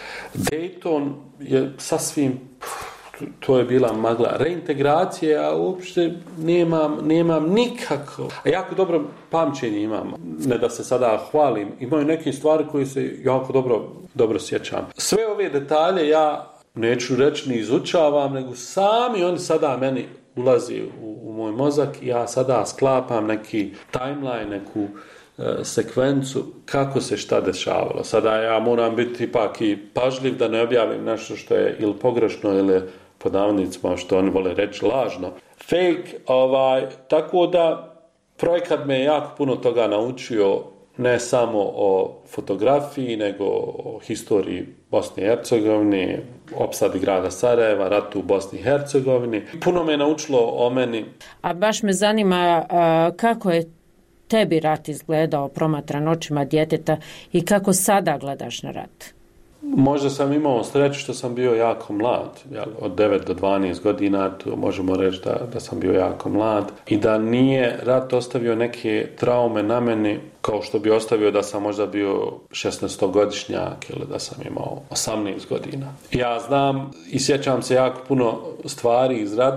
Dayton je sasvim, to je bila magla. Reintegracije, a uopšte nemam, nemam nikako. A jako dobro pamćenje imam. Ne da se sada hvalim. Imaju neke stvari koje se jako dobro, dobro sjećam. Sve ove detalje ja neću reći ni izučavam, nego sami oni sada meni ulazi u, u moj mozak i ja sada sklapam neki timeline, neku uh, sekvencu kako se šta dešavalo. Sada ja moram biti ipak i pažljiv da ne objavim nešto što je ili pogrešno ili pod navodnicima što oni vole reći lažno. Fake, ovaj, tako da projekat me je jako puno toga naučio, ne samo o fotografiji, nego o historiji Bosne i Hercegovine, opsadi grada Sarajeva, ratu u Bosni i Hercegovini. Puno me je naučilo o meni. A baš me zanima a, kako je tebi rat izgledao promatran očima djeteta i kako sada gledaš na rat? Možda sam imao sreću što sam bio jako mlad, jel, od devet do dvanaest godina, to možemo reći da, da sam bio jako mlad i da nije rat ostavio neke traume na meni kao što bi ostavio da sam možda bio šesnaestogodišnjak ili da sam imao osamnaest godina. Ja znam i sjećam se jako puno stvari iz rata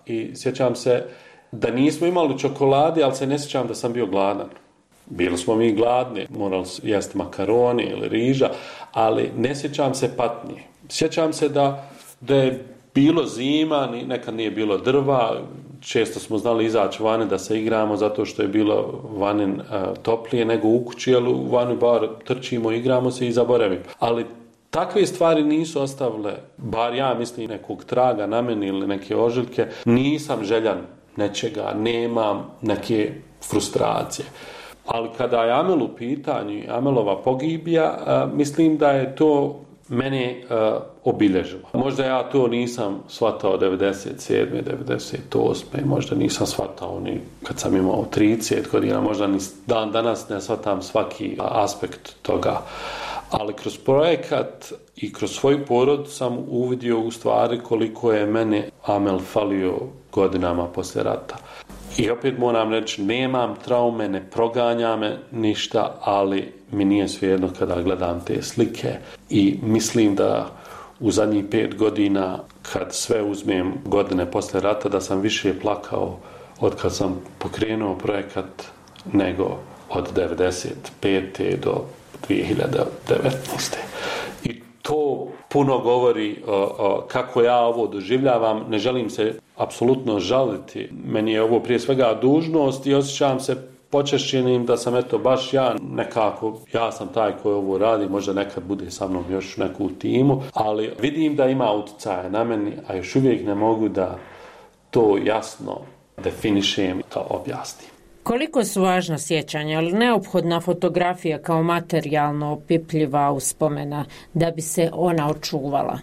i sjećam se da nismo imali čokolade, ali se ne sjećam da sam bio gladan. Bili smo mi gladni, morali jesti makaroni ili riža, ali ne sjećam se patnje. Sjećam se da, da je bilo zima, nekad nije bilo drva, često smo znali izaći vani da se igramo zato što je bilo vani uh, toplije nego u kući, ali u vani bar trčimo, igramo se i zaboravimo. Ali takve stvari nisu ostavile, bar ja mislim, nekog traga na meni ili neke ožiljke. Nisam željan nečega, nemam neke frustracije. Ali kada je Amel u pitanju, Amelova pogibija, uh, mislim da je to mene uh, obilježilo. Možda ja to nisam shvatao devedeset sedme, devedeset osme, možda nisam shvatao ni kad sam imao trideset godina, možda ni dan danas ne shvatam svaki aspekt toga. Ali kroz projekat i kroz svoj porod sam uvidio u stvari koliko je mene Amel falio godinama poslije rata. I opet moram reći, nemam traume, ne proganja me ništa, ali mi nije svejedno kada gledam te slike i mislim da u zadnjih pet godina, kad sve uzmem godine poslije rata, da sam više plakao od kad sam pokrenuo projekat nego od devedeset pete do dvije hiljade devetnaeste. I to puno govori o, o, kako ja ovo doživljavam. Ne želim se apsolutno žaliti. Meni je ovo prije svega dužnost i osjećam se počešćenim da sam eto baš ja nekako, ja sam taj koji ovo radi, možda nekad bude sa mnom još neku timu, ali vidim da ima utjecaja na meni, a još uvijek ne mogu da to jasno definišem i to objasnim. Koliko su važna sjećanja, ali neophodna fotografija kao materijalno opipljiva uspomena da bi se ona očuvala?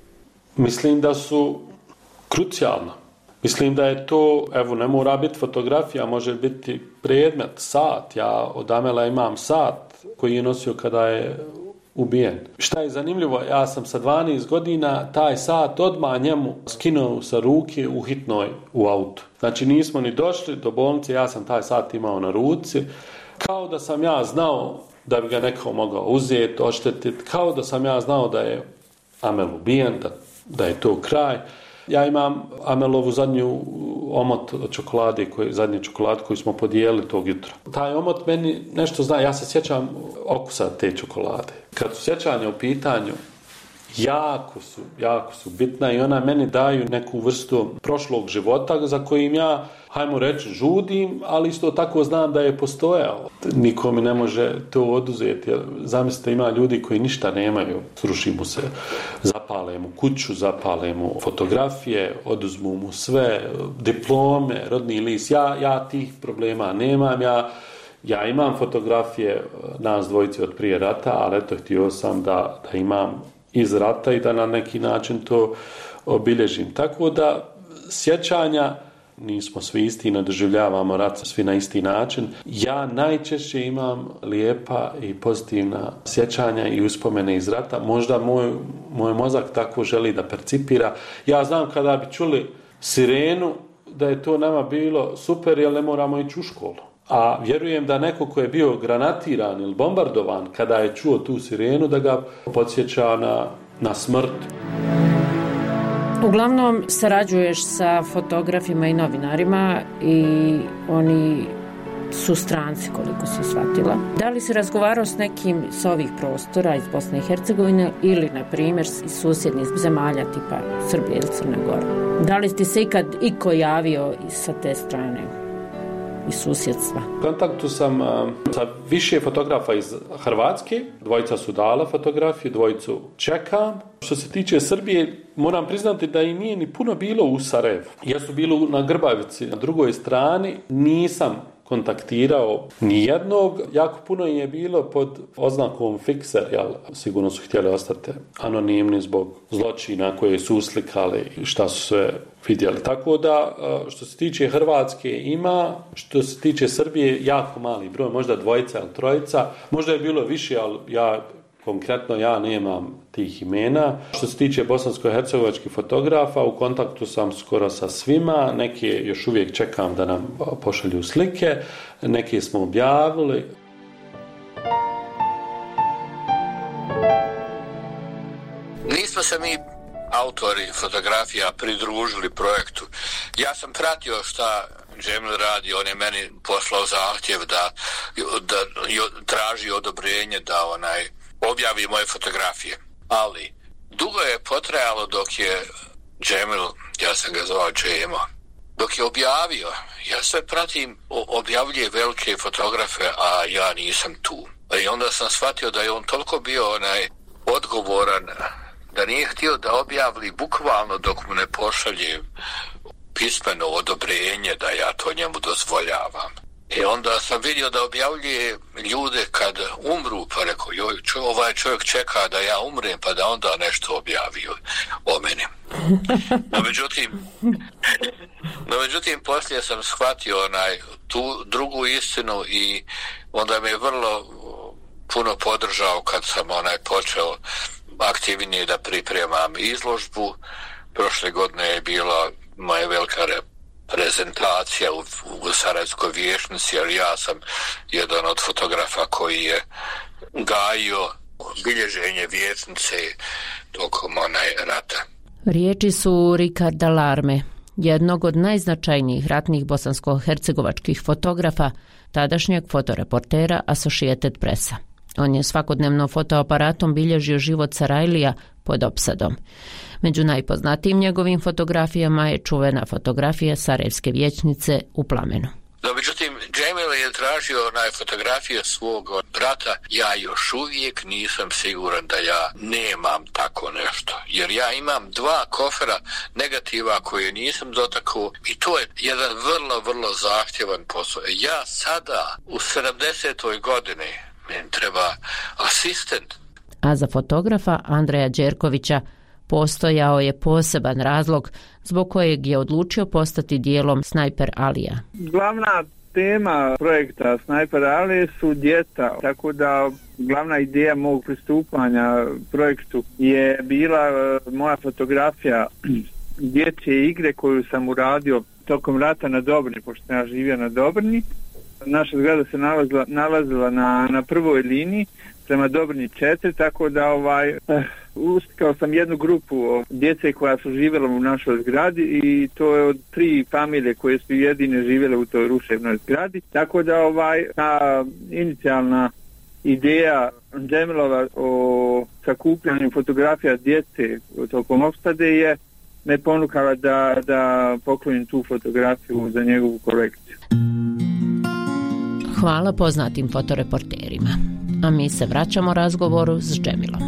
Mislim da su krucijalna. Mislim da je to, evo, ne mora biti fotografija, može biti predmet, sat. Ja od Amela imam sat koji je nosio kada je ubijen. Šta je zanimljivo, ja sam sa dvanaest godina taj sat odmah njemu skinuo sa ruke u hitnoj u autu. Znači nismo ni došli do bolnice, ja sam taj sat imao na ruci, kao da sam ja znao da bi ga neko mogao uzeti, oštetiti, kao da sam ja znao da je Amel ubijen, da, da je to kraj. Ja imam Amelovu zadnju omot od čokolade, koji, zadnji čokolad koji smo podijelili tog jutra. Taj omot meni nešto zna, ja se sjećam okusa te čokolade. Kad su sjećanja u pitanju, jako su, jako su bitna i ona meni daju neku vrstu prošlog života za kojim ja, hajmo reći, žudim, ali isto tako znam da je postojao. Niko mi ne može to oduzeti. Zamislite, ima ljudi koji ništa nemaju, sruši mu se, zapale mu kuću, zapale mu fotografije, oduzmu mu sve, diplome, rodni list. Ja, ja tih problema nemam, ja Ja imam fotografije nas dvojice od prije rata, ali eto, htio sam da, da imam iz rata i da na neki način to obilježim. Tako da sjećanja, nismo svi isti, ne doživljavamo rat svi na isti način. Ja najčešće imam lijepa i pozitivna sjećanja i uspomene iz rata. Možda moj, moj mozak tako želi da percipira. Ja znam kada bi čuli sirenu da je to nama bilo super, jer ne moramo ići u školu. A vjerujem da neko ko je bio granatiran ili bombardovan, kada je čuo tu sirenu, da ga podsjeća na, na smrt. Uglavnom sarađuješ sa fotografima i novinarima i oni su stranci, koliko se shvatila. Da li si razgovarao s nekim s ovih prostora iz Bosne i Hercegovine ili, na primjer, iz susjednih zemalja tipa Srbije ili Crne Gore? Da li ti se ikad iko javio sa te strane? I susjedstva. U kontaktu sam uh, sa više fotografa iz Hrvatske, dvojica su dala fotografiju, dvojicu čekam. Što se tiče Srbije, moram priznati da i nije ni puno bilo u Sarajevu. Ja su bili na Grbavici, na drugoj strani, nisam kontaktirao nijednog. Jako puno je bilo pod oznakom fikser, jel, sigurno su htjeli ostati anonimni zbog zločina koje su uslikali i šta su sve vidjeli. Tako da, što se tiče Hrvatske ima, što se tiče Srbije, jako mali broj, možda dvojica ili trojica, možda je bilo više, ali ja konkretno ja nemam tih imena. Što se tiče bosansko-hercegovačkih fotografa, u kontaktu sam skoro sa svima, neke još uvijek čekam da nam pošalju slike, neke smo objavili. Nismo se mi autori fotografija pridružili projektu. Ja sam pratio šta Džemil radi, on je meni poslao zahtjev da, da traži odobrenje da onaj objavi moje fotografije. Ali dugo je potrajalo dok je Džemil, ja sam ga zvao Džemo, dok je objavio. Ja sve pratim, objavljuje velike fotografe, a ja nisam tu. I onda sam shvatio da je on toliko bio onaj odgovoran, da nije htio da objavili bukvalno dok mu ne pošalje pismeno odobrenje da ja to njemu dozvoljavam. I onda sam vidio da objavljuje ljude kad umru, pa rekao, joj, čo, ovaj čovjek čeka da ja umrem, pa da onda nešto objavi o meni. No međutim, no međutim, poslije sam shvatio onaj, tu drugu istinu i onda me je vrlo puno podržao kad sam onaj počeo aktivnije da pripremam izložbu. Prošle godine je bila moja velika prezentacija u, u Sarajevskoj vijećnici, jer ja sam jedan od fotografa koji je gajio bilježenje vijećnice tokom onaj rata. Riječi su Ricarda Larme, jednog od najznačajnijih ratnih bosansko-hercegovačkih fotografa, tadašnjeg fotoreportera Associated Pressa. On je svakodnevno fotoaparatom bilježio život Sarajlija pod opsadom. Među najpoznatijim njegovim fotografijama je čuvena fotografija Sarajevske vijećnice u plamenu. No, međutim, Džemil je tražio onaj fotografije svog brata. Ja još uvijek nisam siguran da ja nemam tako nešto. Jer ja imam dva kofera negativa koje nisam dotakao i to je jedan vrlo, vrlo zahtjevan posao. Ja sada u sedamdesetoj godini meni treba asistent. A za fotografa Andreja Đerkovića postojao je poseban razlog zbog kojeg je odlučio postati dijelom Snajper Alija. Glavna tema projekta Snajper Alije su djeca, tako da glavna ideja mog pristupanja projektu je bila moja fotografija dječje igre koju sam uradio tokom rata na Dobrni, pošto sam ja živio na Dobrni. Naša zgrada se nalazila, nalazila na, na prvoj liniji prema Dobrni četiri, tako da ovaj, eh, uskao sam jednu grupu djece koja su živjela u našoj zgradi i to je od tri familije koje su jedine živjele u toj ruševnoj zgradi. Tako da ovaj, ta inicijalna ideja Džemilova o sakupljanju fotografija djece tokom opsade je me ponukala da, da poklonim tu fotografiju za njegovu kolekciju. Hvala poznatim fotoreporterima. A mi se vraćamo razgovoru s Džemilom.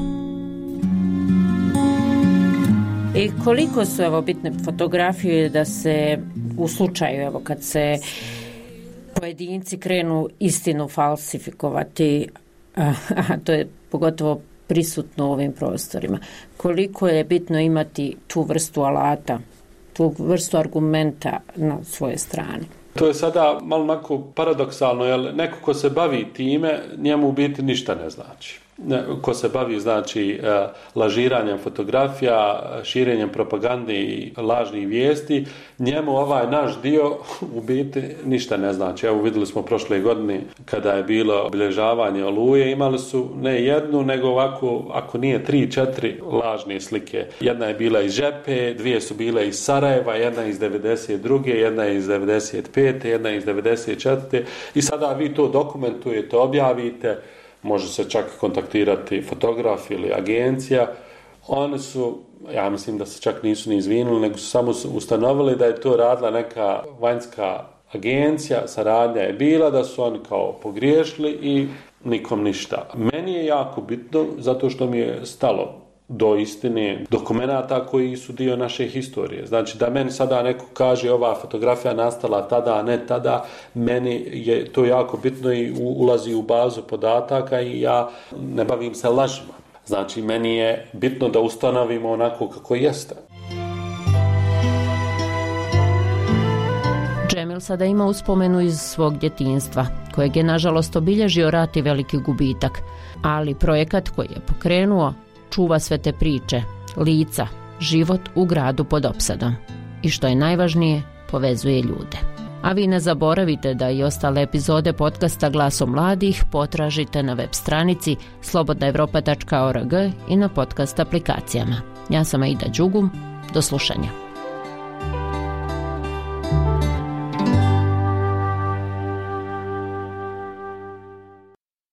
I koliko su evo bitne fotografije da se u slučaju evo kad se pojedinci krenu istinu falsifikovati, a, a to je pogotovo prisutno u ovim prostorima. Koliko je bitno imati tu vrstu alata, tu vrstu argumenta na svoje strane? To je sada malo onako paradoksalno, jer neko ko se bavi time, njemu u biti ništa ne znači. Ko se bavi, znači, lažiranjem fotografija, širenjem propagande i lažnih vijesti, njemu ovaj naš dio u biti ništa ne znači. Evo vidjeli smo prošle godine kada je bilo obilježavanje Oluje, imali su ne jednu, nego ovako, ako nije tri, četiri lažne slike. Jedna je bila iz Žepe, dvije su bile iz Sarajeva, jedna iz devedeset druge, jedna iz devedeset pete, jedna iz devedeset četvrte i sada vi to dokumentujete, objavite. Može se čak kontaktirati fotograf ili agencija. Oni su, ja mislim da se čak nisu ni izvinuli, nego su samo ustanovili da je to radila neka vanjska agencija, saradnja je bila, da su oni kao pogriješili i nikom ništa. Meni je jako bitno zato što mi je stalo do istine dokumenata koji su dio naše historije. Znači da meni sada neko kaže ova fotografija nastala tada, a ne tada, meni je to jako bitno i ulazi u bazu podataka i ja ne bavim se lažima. Znači meni je bitno da ustanovimo onako kako jeste. Džemil sada ima uspomenu iz svog djetinjstva, kojeg je nažalost obilježio rat i veliki gubitak, ali projekat koji je pokrenuo čuva sve te priče, lica, život u gradu pod opsadom i što je najvažnije, povezuje ljude. A vi ne zaboravite da i ostale epizode podcasta Glasom mladih potražite na web stranici slobodna evropa tačka org i na podcast aplikacijama. Ja sam Aida Đugum, do slušanja.